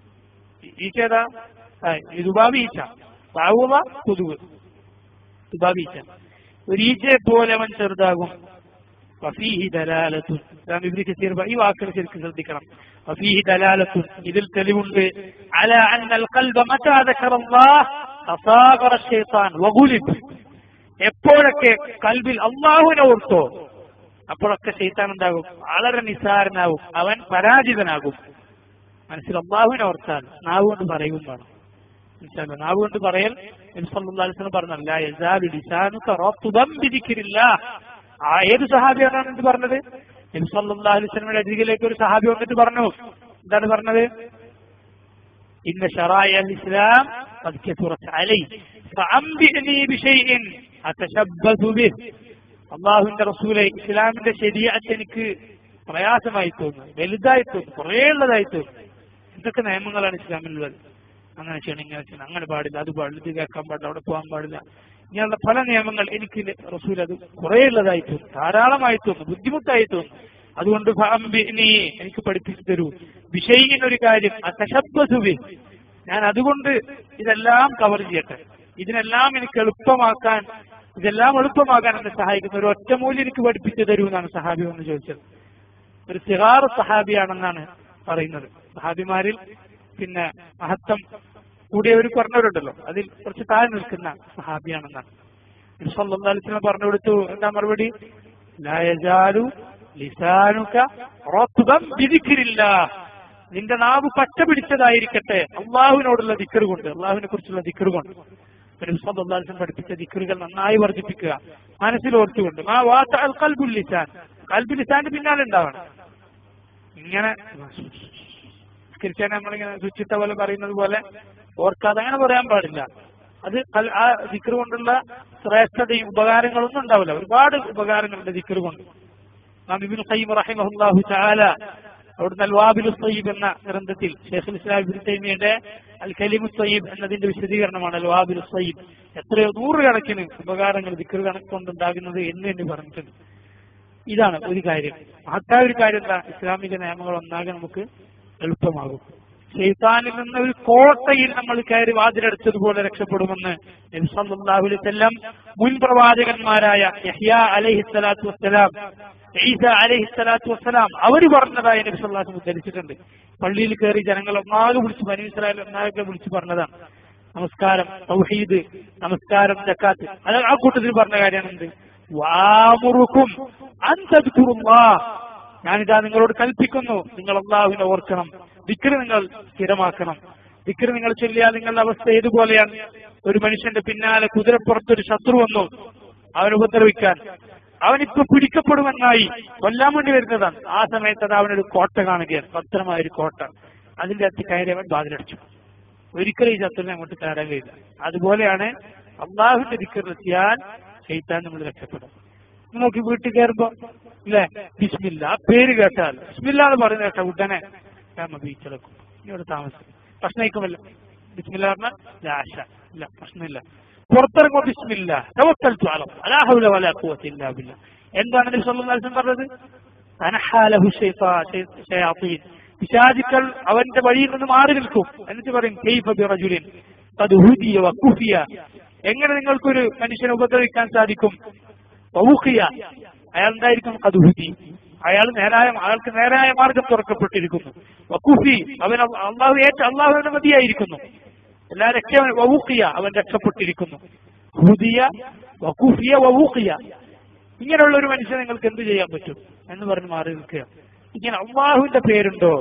ഈച്ച ഏതാ? ഈ ദുബാബ് ഈച്ച, താവുക കൊതുക്, ദുബാബ് ഈച്ച. ഒരു ഈച്ചയെ പോലെ അവൻ ചെറുതാകും. വഫീഹി ദലാലത്തുൻ, ഇബ്നു കസീർ ഈ വാക്കുകൾ ശരിക്കും ശ്രദ്ധിക്കണം. വഫീഹി ദലാലത്തുൻ, ഇതിൽ തെളിവുണ്ട്, അലാ അന്നൽ ഖൽബ മതാ ദക്കറല്ലാഹ് തസാഗറ ശൈത്താൻ വഗുലിബ്, എപ്പോഴൊക്കെ കൽബിൽ അല്ലാഹുവിനെ ഓർത്തോ അപ്പോഴൊക്കെ ശൈത്താൻ ഉണ്ടാകും, വളരെ നിസ്സാരനാകും, അവൻ പരാജിതനാകും. മനസ്സിൽ അല്ലാഹുവിനെ ഓർത്താൽ നാവ് കൊണ്ട് പറയും വേണം. നാവ് കൊണ്ട് പറയൽ നബി സല്ലല്ലാഹു അലൈഹി വസല്ലം പറഞ്ഞു, ലാ യസാലു ലിസാനുക റത്ബൻ ബിദിക്രില്ലാഹ്. ഏത് സഹാബിയാണ് എന്ന് പറഞ്ഞത്? നബി സല്ലല്ലാഹു അലൈഹി വസല്ലമയുടെ അരികിലേക്ക് ഒരു സഹാബി വന്നിട്ട് പറഞ്ഞു, എന്താണ് പറഞ്ഞത്? ഇന്ന ശറായ അൽ ഇസ്ലാം ഖദ് കസുറത് അലൈ ഫഅംബിനി ബിശൈഇൻ അതശബ്ബതു ബിഹി. അല്ലാഹുവിന്റെ റസൂലേ, ഇസ്ലാമിന്റെ ശരീഅത്ത് എനിക്ക് പ്രയാസമായി തോന്നുന്നു, വലുതായി തോന്നുന്നു, കുറേ ഉള്ളതായി തോന്നുന്നു. എന്തൊക്കെ നിയമങ്ങളാണ് ഇസ്ലാമിലുള്ളത്? അങ്ങനെ ചെയ്യണം, ഇങ്ങനെ ചെയ്യണം, അങ്ങനെ പാടില്ല, അത് പാടില്ല, ഇത് കേൾക്കാൻ പാടില്ല, അവിടെ പോകാൻ പാടില്ല, ഇങ്ങനെയുള്ള പല നിയമങ്ങൾ എനിക്ക് റസൂൽ അത് കുറേ ഉള്ളതായി തോന്നും, ധാരാളമായി തോന്നും, ബുദ്ധിമുട്ടായി തോന്നും. അതുകൊണ്ട് എനിക്ക് പഠിപ്പിച്ചു തരൂ, വിഷയിന് ഒരു കാര്യം, അതശബ്ബതു, ഞാൻ അതുകൊണ്ട് ഇതെല്ലാം കവർ ചെയ്യട്ടെ, ഇതിനെല്ലാം എനിക്ക് എളുപ്പമാക്കാൻ, ഇതെല്ലാം എളുപ്പമാക്കാൻ എന്നെ സഹായിക്കുന്ന ഒരു ഒറ്റമൂല്യം എനിക്ക് പഠിപ്പിച്ചു തരൂ എന്നാണ് സഹാബി എന്ന് ചോദിച്ചത്. ഒരു സിഗാർ സഹാബിയാണെന്നാണ് പറയുന്നത്. സഹാബിമാരിൽ പിന്നെ മഹത്വം കൂടിയവർ പറഞ്ഞവരുണ്ടല്ലോ, അതിൽ കുറച്ച് താഴെ നിൽക്കുന്ന സഹാബിയാണെന്നാണ്. സല്ലല്ലാഹു അലൈഹി വസല്ലം പറഞ്ഞു കൊടുത്തു. എന്താ മറുപടി? ലാ യസാലു ലിസാനുക റത്ബൻ ബിദിക്രില്ലാഹ്, നിന്റെ നാവ് പച്ച പിടിച്ചതായിരിക്കട്ടെ അള്ളാഹുവിനോടുള്ള ദിക്ർ കൊണ്ട്, അള്ളാഹുവിനെ കുറിച്ചുള്ള ദിക്ർ കൊണ്ട്. സല്ലല്ലാഹു അലൈഹി വസല്ലം പഠിപ്പിച്ച ദിക്റുകൾ നന്നായി വർദ്ധിപ്പിക്കുക, മനസ്സിൽ ഓർത്തുകൊണ്ട്. മാ വാതഅൽ ഖൽബുൽ ലിസാൻ, ഖൽബ് ലിസാന്റെ പിന്നാലെ ഉണ്ടാവണം. ഇങ്ങനെ നമ്മളിങ്ങനെ ശുചിത്ത പോലെ പറയുന്നത് പോലെ ഓർക്കാതെ അങ്ങനെ പറയാൻ പാടില്ല. അത് ആ ദിക്ർ കൊണ്ടുള്ള ശ്രേഷ്ഠതയും ഉപകാരങ്ങളൊന്നും ഉണ്ടാവില്ല. ഒരുപാട് ഉപകാരങ്ങളുണ്ട് ദിക്ർ കൊണ്ട്. ഇബ്നു ഖയ്യിം റഹിമഹുല്ലാഹു തആല അവിടുന്ന് അൽവാബിലുസ് ത്വയ്യിബ് എന്ന ഗ്രന്ഥത്തിൽ ശൈഖുൽ ഇസ്ലാം ഇബ്നു തൈമിയ്യയുടെ അൽ കലിമുത്ത് ത്വയ്യിബ് എന്നതിന്റെ വിശദീകരണമാണ് അൽവാബിലുസ് ത്വയ്യിബ്. എത്രയോ നൂറുകണക്കിന് ഉപകാരങ്ങൾ ദിക്ർ കൊണ്ടുണ്ടാകുന്നത് എന്ന് പറഞ്ഞിട്ടുണ്ട്. ഇതാണ് ഒരു കാര്യം. മഹത്തായ ഒരു കാര്യം എന്താ? ഇസ്ലാമിക നിയമങ്ങൾ ഒന്നാകെ നമുക്ക് എളുപ്പമാകും. ശൈത്താനിൽ നിന്ന് ഒരു കോട്ടയിൽ നമ്മൾ കയറി വാതിലടച്ചതുപോലെ രക്ഷപ്പെടുമെന്ന് നബി സല്ലല്ലാഹു അലൈഹി വസല്ലം മുൻ പ്രവാചകന്മാരായ യഹ്യ അലൈഹിസ്സലാത്തു വസ്സലാം, ഈസ അലൈഹിസ്സലാത്തു വസ്സലാം അവർ പറഞ്ഞതായി നബി സല്ലല്ലാഹു അലൈഹി വസല്ലം ധരിച്ചിട്ടുണ്ട്. പള്ളിയിൽ കയറി ജനങ്ങൾ ഒന്നാകെ വിളിച്ച്, ബനീ ഇസ്രായേൽ ഒന്നാകെ വിളിച്ച് പറഞ്ഞതാണ് നമസ്കാരം, തൗഹീദ്, നമസ്കാരം, സക്കാത്ത്. അത് ആ കൂട്ടത്തിൽ പറഞ്ഞ കാര്യമാണ് എന്ത്? വഅമുറുക്കും അൻ തദ്കുറുല്ലാഹ്, ഞാനിതാ നിങ്ങളോട് കൽപ്പിക്കുന്നു, നിങ്ങൾ അല്ലാഹുവിനെ ഓർക്കണം, ദിക്ർ നിങ്ങൾ സ്ഥിരമാക്കണം. ദിക്ർ നിങ്ങൾ ചൊല്ലിയാൽ നിങ്ങളുടെ അവസ്ഥ ഏതുപോലെയാണ്? ഒരു മനുഷ്യന്റെ പിന്നാലെ കുതിരപ്പുറത്തൊരു ശത്രു വന്നു അവനെ ഉപദ്രവിക്കാൻ, അവനിപ്പോ പിടിക്കപ്പെടുമെന്നായി, കൊല്ലാൻ വേണ്ടി വരുന്നതാണ്. ആ സമയത്ത് അത് അവനൊരു കോട്ട കാണുകയാണ്, ഭദ്രമായൊരു കോട്ട. അതിന്റെ അകത്ത് കയറി അവൻ വാതിലടച്ചു. ഒരിക്കലും ഈ ശത്രുവിനെ അങ്ങോട്ട് കയറാൻ കഴിയില്ല. അതുപോലെയാണ് അല്ലാഹുവിന്റെ ദിക്റിലെത്തിയാൽ ശൈത്താൻ നമ്മൾ രക്ഷപ്പെടും. നോക്കി വീട്ടിൽ കയറുമ്പോ ഇല്ലേ ബിസ്മില്ല, ആ പേര് കേട്ടാൽ ബിസ്മില്ല എന്ന് പറയുന്ന കേട്ടാ ഉടനെ ബീച്ചിളക്കും. ഇവിടെ താമസം പ്രശ്നമില്ല. ബിസ്മില്ല പറഞ്ഞാൽ ലാശ ഇല്ല, പ്രശ്നമില്ല. പുറത്തിറങ്ങുമ്പോ ബിസ്മില്ല, തവക്കൽതു അലല്ലാഹ് ലാ ഹൗല വലാ ഖുവത ഇല്ലാ ബില്ലാഹ്. എന്താണ് നബി സല്ലല്ലാഹു അലൈഹി വസല്ലം പറഞ്ഞത്? തനഹാലഹു ശയാത്തീൻ, പിശാചുക്കൾ അവന്റെ വഴിയിൽ നിന്ന് മാറി നിൽക്കും. എന്നിട്ട് പറയും കൈഫ ബിറജുലിൻ ഖദ് ഹുദിയ വകുഫിയ, എങ്ങനെ നിങ്ങൾക്കൊരു മനുഷ്യനെ ഉപദ്രവിക്കാൻ സാധിക്കും? വൗഖിയ, അയാൾ എന്തായിരിക്കും? ഖദ് ഹുദി, അയാൾക്ക് നേരായ മാർഗം തുറക്കപ്പെട്ടിരിക്കുന്നു. വകുഫി, അവൻ അള്ളാഹുവിന്റെ മതിയായിരിക്കുന്നു. എല്ലാ രക്ഷ വൗഖിയ, അവൻ രക്ഷപ്പെട്ടിരിക്കുന്നു. ഹുദിയ വകുഫിയ വൗഖിയ, ഇങ്ങനെയുള്ള ഒരു മനുഷ്യനെ നിങ്ങൾക്ക് എന്ത് ചെയ്യാൻ പറ്റും എന്ന് പറഞ്ഞ് മാറി നിൽക്കുക. ഇങ്ങനെ അള്ളാഹുവിന്റെ പേരുണ്ടോ?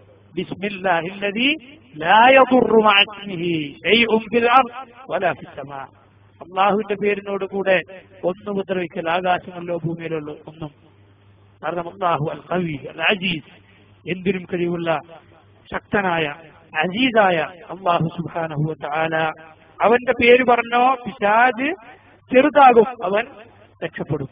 ബിസ്മില്ലാഹില്ലദീ ലാ യദുറു മഅ ഇസ്മിഹി ശൈഉൻ ഫിൽ അർദ് വലാ ഫിസ് സമാ, അള്ളാഹുവിന്റെ പേരിനോട് കൂടെ ഒന്നും ഉപദ്രവിക്കൽ ആകാശങ്ങളിലോ ഭൂമിയിലോ ഒന്നും. കാരണം അല്ലാഹു അൽ ഖവി അൽ അസീസ്, എന്തിനും കഴിവുള്ള ശക്തനായ അസീസായ അല്ലാഹു സുബ്ഹാനഹു വ തആല. അവന്റെ പേര് പറഞ്ഞോ പിശാച് ചെറുതാകും, അവൻ രക്ഷപ്പെടും.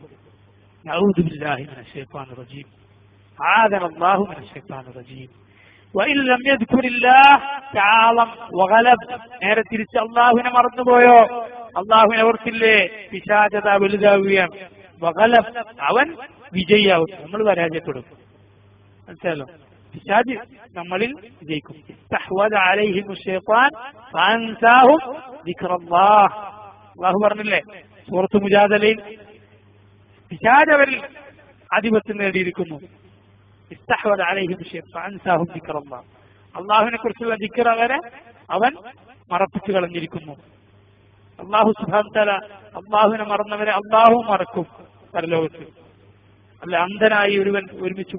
നഊദു ബില്ലാഹി മിനശ് ശൈത്വാനിർ റജീം, ആദനല്ലാഹു മിനശ് ശൈത്വാനിർ റജീം. വഇൻ ലം യദ്കുരില്ലാഹ് തആലം വഗലബ്, നേരെ തിരിച്ച് അല്ലാഹുവിനെ മറന്നുപോയോ, അല്ലാഹുവിനെ ഓർത്തില്ലേ, പിശാചത വലുതാവുകയാണ്. വഗലബ്, അവൻ വിജയിയാവും, നമ്മൾ പരാജയപ്പെടും. മനസ്സിലായല്ലോ? പിശാച് നമ്മളിൽ വിജയിക്കും. ഇസ്തഹ്വദ അലൈഹിം ശൈത്വാൻ ഫഅൻസാഹും ദിക്റല്ലാഹ്, അല്ലാഹു പറഞ്ഞില്ലേ സൂറത്ത് മുജാദലയിൽ, പിശാച് അവരിൽ ആധിപത്യം നേടിയിരിക്കുന്നു. ഇസ്തഹ്വദ അലൈഹിം ശൈത്വാൻ ഫഅൻസാഹും ദിക്റല്ലാഹ്, അല്ലാഹുവിനെ കുറിച്ചുള്ള ദിക്ർ അവൻ മറപ്പിച്ചു കളഞ്ഞിരിക്കുന്നു. അല്ലാഹു സുബ്ഹാനഹു വ തആല അല്ലാഹുവിനെ മറന്നവരെ അല്ലാഹു മറക്കും പരലോകത്ത്. അല്ല, അന്ധനായി ഒരുവൻ ഒരുമിച്ച്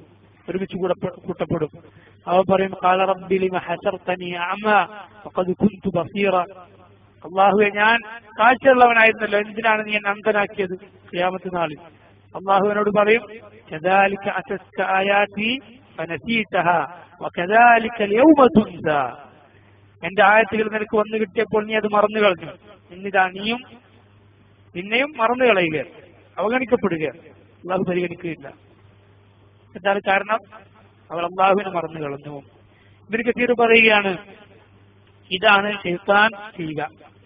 കൂട്ടപ്പെടും. അവൻ പറയും ഖാല റബ്ബി ലിമ ഹശർതനി അഅമാ വഖദ് കുൻതു ബസീറ, അല്ലാഹുവേ ഞാൻ കാഴ്ചയുള്ളവനായിരുന്നല്ലോ, എന്തിനാണ് നീ എന്നെ അന്ധനാക്കിയത്? ഖിയാമത്ത് നാളിൽ അല്ലാഹുവിനോട് പറയും കദാലിക അതസ്ക ആയാതി ഫനസീതഹാ വകദാലിക അൽയൗമ തുൻസാ, എന്റെ ആയത്തുകൾ നിനക്ക് വന്നു കിട്ടിയപ്പോൾ നീ അത് മറന്നു കളഞ്ഞു, ഇന്നിതാ നിന്നെയും മറന്നു കളയുക, അവഗണിക്കപ്പെടുക. അള്ളാഹു പരിഗണിക്കുകയില്ല. എന്താണ് കാരണം? അവർ അള്ളാഹുവിനെ മറന്നു കളഞ്ഞു. ഇബ്നു കസീർ പറയുകയാണ്, ഇതാണ് ശൈത്താൻ ചെയ്യുക.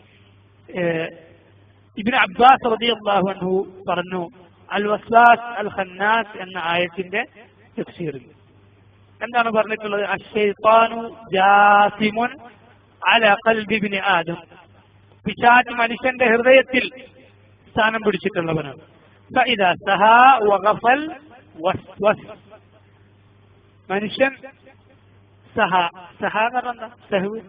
ഇബ്നു അബ്ബാസ് റളിയല്ലാഹു അൻഹു പറഞ്ഞു അൽ വസ്വാസ് അൽ ഖന്നാസ് എന്ന ആയത്തിന്റെ തഫ്സീറിൽ എന്താണ് പറഞ്ഞിട്ടുള്ളത്? അശ്ശൈത്താനു ജാസിമുൻ അലാ ഖൽബി ഇബ്നി ആദം, പിശാച് മനുഷ്യന്റെ ഹൃദയത്തിൽ സ്ഥാനം പിടിച്ചിട്ടുള്ളവനാണ്. ഫഇദാ സഹാ വഗഫൽ വസ്വസ്, മനുഷ്യൻ സഹ എന്ന് പറഞ്ഞാൽ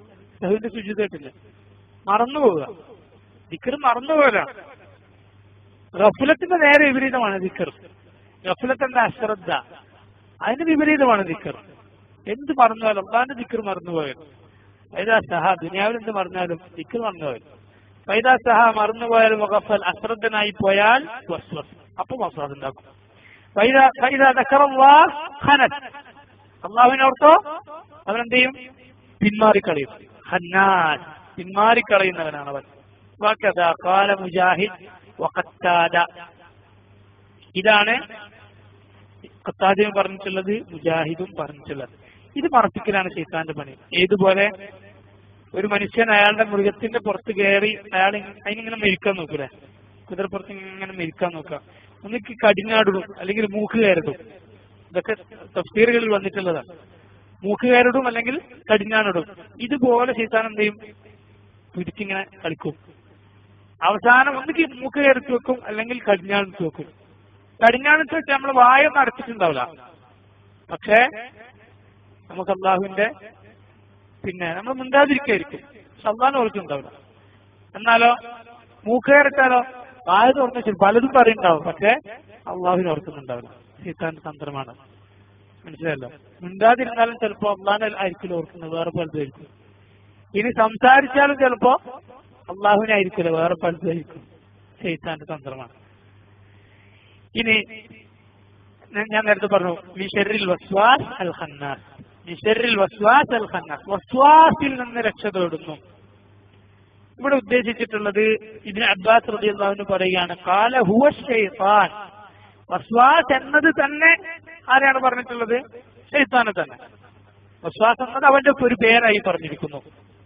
സഹുവിന്റെ സുജൂദ് കേട്ടില്ല, മറന്നുപോവുക. ദിക്ർ മറന്നുപോകലാണ്. ഗഫ്ലത്തിന്റെ നേരെ വിപരീതമാണ് ദിക്ർ. ഗഫ്ലത്തിന്റെ അശ്രദ്ധ, അതിന് വിപരീതമാണ് ദിക്ർ. എന്ത് മറന്നുപോയാലും അള്ളാന്റെ ദിക്ർ മറന്നുപോയാൽ, ഫൈദാ സഹ ദുനിയാവിൽ എന്ത് മറന്നാലും ദിക്ർ മറന്നുപോയാൽ, ഫൈദാ സഹ മറന്നുപോയാലും വഖഫൽ അശ്രദ്ധനായി പോയാൽ വസ്വസ്, അപ്പൊ വസ്വാസ് ഉണ്ടാക്കും. ഫൈദാ ദക്കറല്ലാഹ് ഖനത്, അള്ളാഹുവിനോർത്തോ അവനെന്ത് ചെയ്യും? പിന്മാറിക്കളയും. ഖന്നാസ്, പിന്മാറിക്കളയുന്നവനാണ് അവൻ. വകദാ ഖാല മുജാഹിദ് വഖത്താദ, ഇതാണ് ഖത്താദയും പറഞ്ഞിട്ടുള്ളത്, മുജാഹിദും പറഞ്ഞിട്ടുള്ളത്. ഇത് മറപ്പിക്കലാണ് ശൈത്താന്റെ പണി. ഏതുപോലെ ഒരു മനുഷ്യൻ അയാളുടെ മൃഗത്തിന്റെ പുറത്ത് കയറി അയാൾ അതിനിങ്ങനെ മെരിക്കാൻ നോക്കൂലെ, കുതിരപ്പുറത്ത് ഇങ്ങനെ മെരിക്കാൻ നോക്കുക, ഒന്നിക്ക് കടിഞ്ഞാടിടും അല്ലെങ്കിൽ മൂക്ക് കയറിടും. ഇതൊക്കെ തഫ്സീറുകളിൽ വന്നിട്ടുള്ളതാണ്. മൂക്ക് കയറിടും അല്ലെങ്കിൽ കടിഞ്ഞാണിടും. ഇതുപോലെ ശൈത്താൻ എന്ത് ചെയ്യും? പിടിച്ചിങ്ങനെ കളിക്കും. അവസാനം ഒന്നിക്ക് മൂക്ക് കയറിട്ട് വെക്കും അല്ലെങ്കിൽ കടിഞ്ഞാണിട്ട് വെക്കും. കടിഞ്ഞാണിട്ട് വെച്ചാൽ നമ്മൾ വായൊന്നും അടച്ചിട്ടുണ്ടാവില്ല, പക്ഷേ നമുക്ക് അള്ളാഹുവിന്റെ നമ്മൾ മിണ്ടാതിരിക്കായിരിക്കും, പക്ഷെ അള്ളാഹിനെ ഓർക്കുന്നുണ്ടാവില്ല. എന്നാലോ മൂക്ക് കയറിട്ടാലോ വായ തുറന്നു വെച്ചാൽ പലതും പറയുന്നുണ്ടാവും, പക്ഷെ അള്ളാഹുവിനെ ഓർക്കുന്നുണ്ടാവില്ല. ശൈത്താന്റെ തന്ത്രമാണ്, മനസ്സിലല്ലോ. മിണ്ടാതിരുന്നാലും ചിലപ്പോ അള്ളാഹിനെ ആയിരിക്കില്ല ഓർക്കുന്നത്, വേറെ പലതായിരിക്കും. ഇനി സംസാരിച്ചാലും ചിലപ്പോ അള്ളാഹുവിനെ ആയിരിക്കില്ല, വേറെ പലതായിരിക്കും. ശൈത്താന്റെ തന്ത്രമാണ്. ഇനി ഞാൻ നേരത്തെ പറഞ്ഞു, മിശറിൽ വസ്വാസ് അൽ ഖന്നാസ്, മിശറിൽ വസ്വാസ് അൽ ഖന്നാസ്, വസ്വാസിൽ നിന്ന് രക്ഷ തേടുന്നു. ഇവിടെ ഉദ്ദേശിച്ചിട്ടുള്ളത് ഇബ്നു അബ്ബാസ് റളിയല്ലാഹു അൻഹു പറയുകയാണ്, ഖാല ഹുവ ശൈത്താൻ. വസ്വാസ് എന്നത് തന്നെ ആരെയാണ് പറഞ്ഞിട്ടുള്ളത്? ശൈത്താനെ തന്നെ. വസ്വാസ് എന്നത് അവന്റെ ഒരു പേരായി പറഞ്ഞിരിക്കുന്നു.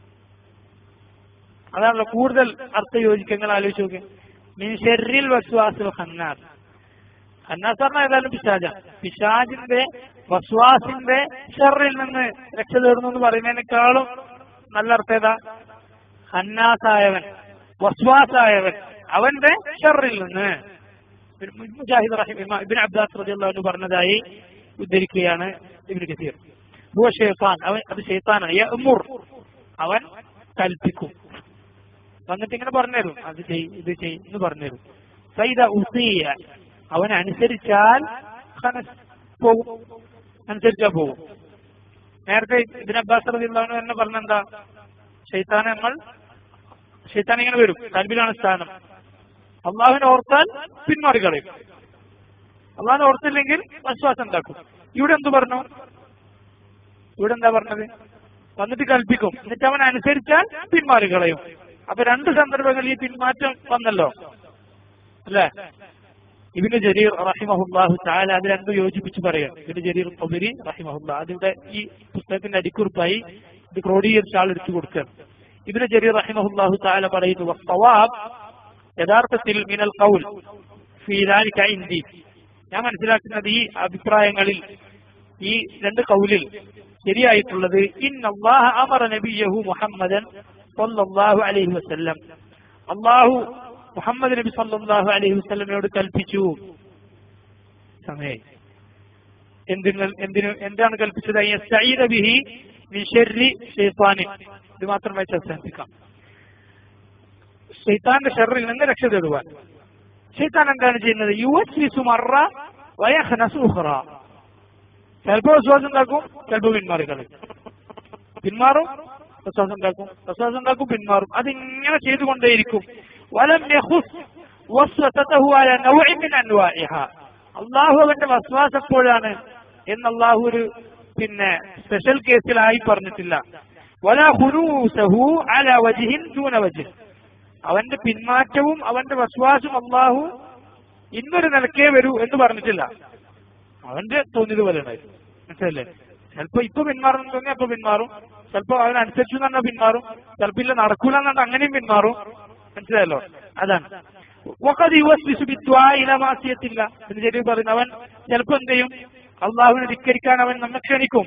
അതാണല്ലോ കൂടുതൽ അർത്ഥയോജിക്കങ്ങൾ ആലോചിച്ച് നോക്കി. മിൻ ശർരിൽ വസ്വാസിൽ ഖന്നാസ്, ഖന്നാസ് പറഞ്ഞാൽ ഏതായാലും പിശാചാണ്. പിശാചിന്റെ വസ്വാസിന്റെ ഷർറിൽ നിന്ന് രക്ഷ തേടുന്നു എന്ന് പറയുന്നതിനേക്കാളും നല്ല അർത്ഥം ഏതാ? ഖന്നാസായവൻ, വസ്വാസായവൻ, അവന്റെ ഷർറിൽ നിന്ന്. മുജാഹിദ് ഇബ്നു അബ്ബാസ് റളിയല്ലാഹു അൻഹു പറഞ്ഞതായി ഉദ്ധരിക്കുകയാണ് ഇബ്നു കസീർ. ഹുവ ശൈത്താൻ, അവൻ അത് ശൈത്താനാണ്. യഅ്മുർ, അവൻ കൽപ്പിക്കും, വന്നിട്ട് ഇങ്ങനെ പറഞ്ഞുതരും, അത് ചെയ് ഇത് ചെയ് എന്ന് പറഞ്ഞുതരും. ഫൈദ ഉസിയ, അവൻ അനുസരിച്ചാൽ പോകും, അനുസരിച്ചാൽ പോകും. നേരത്തെ ഇബ്നു അബ്ബാസ് റളിയല്ലാഹു അൻഹു തന്നെ പറഞ്ഞെന്താ? ശൈത്താൻ ഇങ്ങനെ വരും, കൽബിലാണ് സ്ഥാനം. അള്ളാഹുവിനെ ഓർത്താൽ പിന്മാറിക്കളയും, അള്ളാഹിനെ ഓർത്തില്ലെങ്കിൽ വിശ്വാസം ഉണ്ടാക്കും. ഇവിടെ എന്ത് പറഞ്ഞു? ഇവിടെ എന്താ പറഞ്ഞത്? വന്നിട്ട് കൽപ്പിക്കും, എന്നിട്ട് അവൻ അനുസരിച്ചാൽ പിന്മാറിക്കളയും. അപ്പൊ രണ്ട് സന്ദർഭങ്ങളിൽ ഈ പിന്മാറ്റം വന്നല്ലോ, അല്ലേ? ഇബ്നു ജരീർ റഹിമഹുല്ലാഹു തആല അത് രണ്ടും യോജിപ്പിച്ച് പറയാം. ഇബ്നു ജരീർ ത്വബരി റഹിമഹുല്ലാഹ്, അതിവിടെ ഈ പുസ്തകത്തിന്റെ അടിക്കുറിപ്പായി ഇത് ക്രോഡീകരിച്ച ആൾ എടുത്തു കൊടുക്കുകയാണ്. ഇബ്നു ജരീർ റഹിമഹുല്ലാഹു തആല പറയുന്നു, വസ്സവാബ്, യഥാർത്ഥത്തിൽ മിനൽ ഖൗൽ ഫീ ദാലിക ഇൻദി, ഞാൻ മനസ്സിലാക്കുന്നത് ഈ അഭിപ്രായങ്ങളിൽ, ഈ രണ്ട് ഖൗലിൽ ശരിയായിട്ടുള്ളത്, ഇന്നല്ലാഹ അമറ നബിയഹു മുഹമ്മദൻ സല്ലല്ലാഹു അലൈഹി വസല്ലം, അല്ലാഹു മുഹമ്മദ് നബി സല്ലല്ലാഹു അലൈഹി വസല്ലമയോട് കൽപ്പിച്ചു. സമയം എന്താണ് കൽപ്പിച്ചത്? യസ്തഈദ ബിഹി മിൻ ശർരി ശൈത്താനി, ഇത് മാത്രം വെച്ച് അവസാനിപ്പിക്കാം. ശൈത്താന്റെ ഷർറിൽ നിന്ന് രക്ഷ തേടുവാൻ. ശൈത്താൻ എന്താണ് ചെയ്യുന്നത്? യുവസ്വിസു മറ വയഖ്നസു ഉഖറ, ചിലപ്പോൾ വിശ്വാസം ഉണ്ടാക്കും, ചിലപ്പോൾ പിന്മാറിക്കളയും. പിന്മാറും, വിശ്വാസം ഉണ്ടാക്കും, വിശ്വാസം ഉണ്ടാക്കും, പിന്മാറും. അതിങ്ങനെ ചെയ്തുകൊണ്ടേയിരിക്കും. വലം യഖുസ് വസ്വസതഹു അലാ നൗഇൻ മിൻ അൻവാഇഹാ, അല്ലാഹു അവന്റെ വസ്വാസ് എപ്പോഴാണ് എന്ന് അല്ലാഹു ഒരു സ്പെഷ്യൽ കേസിലായി പറഞ്ഞിട്ടില്ല. വലാ ഖുനൂസഹു അലാ വജ്ഹിൻ ദൂന വജ്ഹ്, അവന്റെ പിന്മാറ്റവും അവന്റെ വസ്വാസും അല്ലാഹു ഇന്നൊരു നിലക്കേ വരൂ എന്ന് പറഞ്ഞിട്ടില്ല. അവന്റെ തോന്നിയത് പോലെ ഉണ്ടായിരുന്നു, മനസ്സിലല്ലേ? ചിലപ്പോ ഇപ്പൊ പിന്മാറുന്നു തോന്നി അപ്പൊ പിന്മാറും, ചിലപ്പോ അവനനുസരിച്ചു തന്നെ പിന്മാറും, ചിലപ്പോ ഇല്ല നടക്കൂല എന്നുണ്ട് അങ്ങനെയും പിന്മാറും, മനസ്സിലായല്ലോ? അതാണ് മാസിയത്തില്ല എന്ന് ശരി പറയുന്നത്. അവൻ ചിലപ്പോ എന്ത് ചെയ്യും? അള്ളാഹുവിനെ ധിക്കരിക്കാൻ അവൻ നമ്മെ ക്ഷണിക്കും.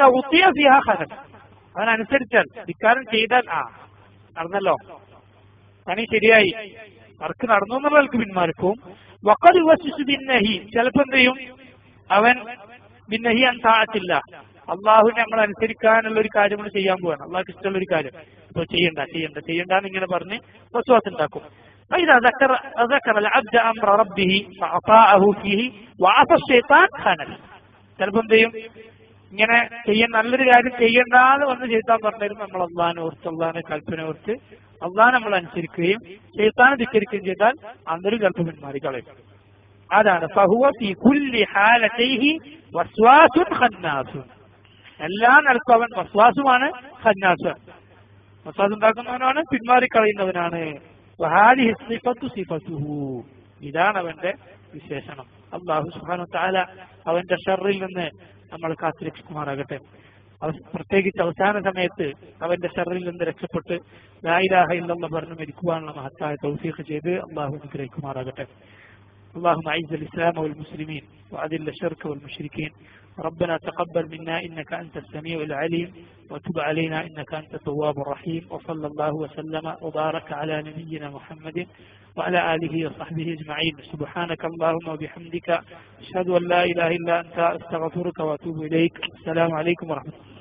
അവൻ അനുസരിച്ചാൽ, ധിക്കാരം ചെയ്താൽ നടന്നല്ലോ, പണി ശരിയായി, വർക്ക് നടന്നു എന്നുള്ളവർക്ക് പിന്മാറിക്കും. വഖദ് യുവസ്സിസു ബിന്നഹി, ചിലപ്പോ എന്ത് ചെയ്യും? അവൻ ബിന്നഹി അൻ താഅത്തില്ല, അള്ളാഹുവിനെ നമ്മൾ അനുസരിക്കാനുള്ള ഒരു കാര്യം നമ്മൾ ചെയ്യാൻ പോവാണ്, അള്ളാഹ്ക്ക് ഇഷ്ടമുള്ള ഒരു കാര്യം. ഇപ്പൊ ചെയ്യണ്ടെന്ന് ഇങ്ങനെ പറഞ്ഞ് വസ്വാസ് ഉണ്ടാക്കും. فإذا ذكر العبد أمر ربه فأطاعه فيه وعصى الشيطان خانه. ചിലപ്പോൾ എന്ത് ചെയ്യും, ഇങ്ങനെ നല്ലൊരു കാര്യം ചെയ്യണ്ടാന്ന് വന്ന് ചെയ്താൻ പറഞ്ഞിരുന്നു നമ്മൾ അള്ളാഹിനെ ഓർത്ത് അള്ളാഹിനെ കൽപ്പന ഓർത്ത് അള്ളാഹ് നമ്മൾ അനുസരിക്കുകയും ശൈത്താനെ ധിക്കരിക്കുകയും ചെയ്താൽ അന്നൊരു ചിലപ്പോൾ പിന്മാറിക്കളയും. അതാണ് ഫഹുവ ഫീ കുല്ലി ഹാലതൈഹി വസ്വാസുൻ ഖന്നാസുൻ. എല്ലാ നിലക്കും അവൻ വസ്വാസുമാണ്, ഖന്നാസുൻ വസ്വാസ് ഉണ്ടാക്കുന്നവനാണ്, പിന്മാറിക്കളയുന്നവനാണ്. വഹാദിഹി സിഫത്തു സിഫത്തുഹു. ഇതാണ് അവന്റെ വിശേഷണം. അല്ലാഹു സുബ്ഹാനഹു വ തആല അവന്റെ ഷർറിൽ നിന്ന് നമ്മൾ കാത്തുരക്ഷിക്കുമാറാകട്ടെ. പ്രത്യേകിച്ച് അവസാന സമയത്ത് അവന്റെ ഷർറിൽ നിന്ന് രക്ഷപ്പെട്ട് ലാ ഇലാഹ ഇല്ലല്ലാഹ് പറഞ്ഞു മരിക്കുവാനുള്ള മഹത്തായ തൗഫീഖ് ചെയ്ത് അല്ലാഹു അനുഗ്രഹിക്കുമാറാകട്ടെ. اللهم أعز الإسلام والمسلمين وأذل الشرك والمشركين. ربنا تقبل منا إنك أنت السميع العليم وتب علينا إنك أنت التواب الرحيم. وصلى الله وسلم وبارك على نبينا محمد وعلى آله وصحبه أجمعين. سبحانك اللهم وبحمدك أشهد أن لا إله إلا أنت أستغفرك وأتوب إليك. السلام عليكم ورحمة الله.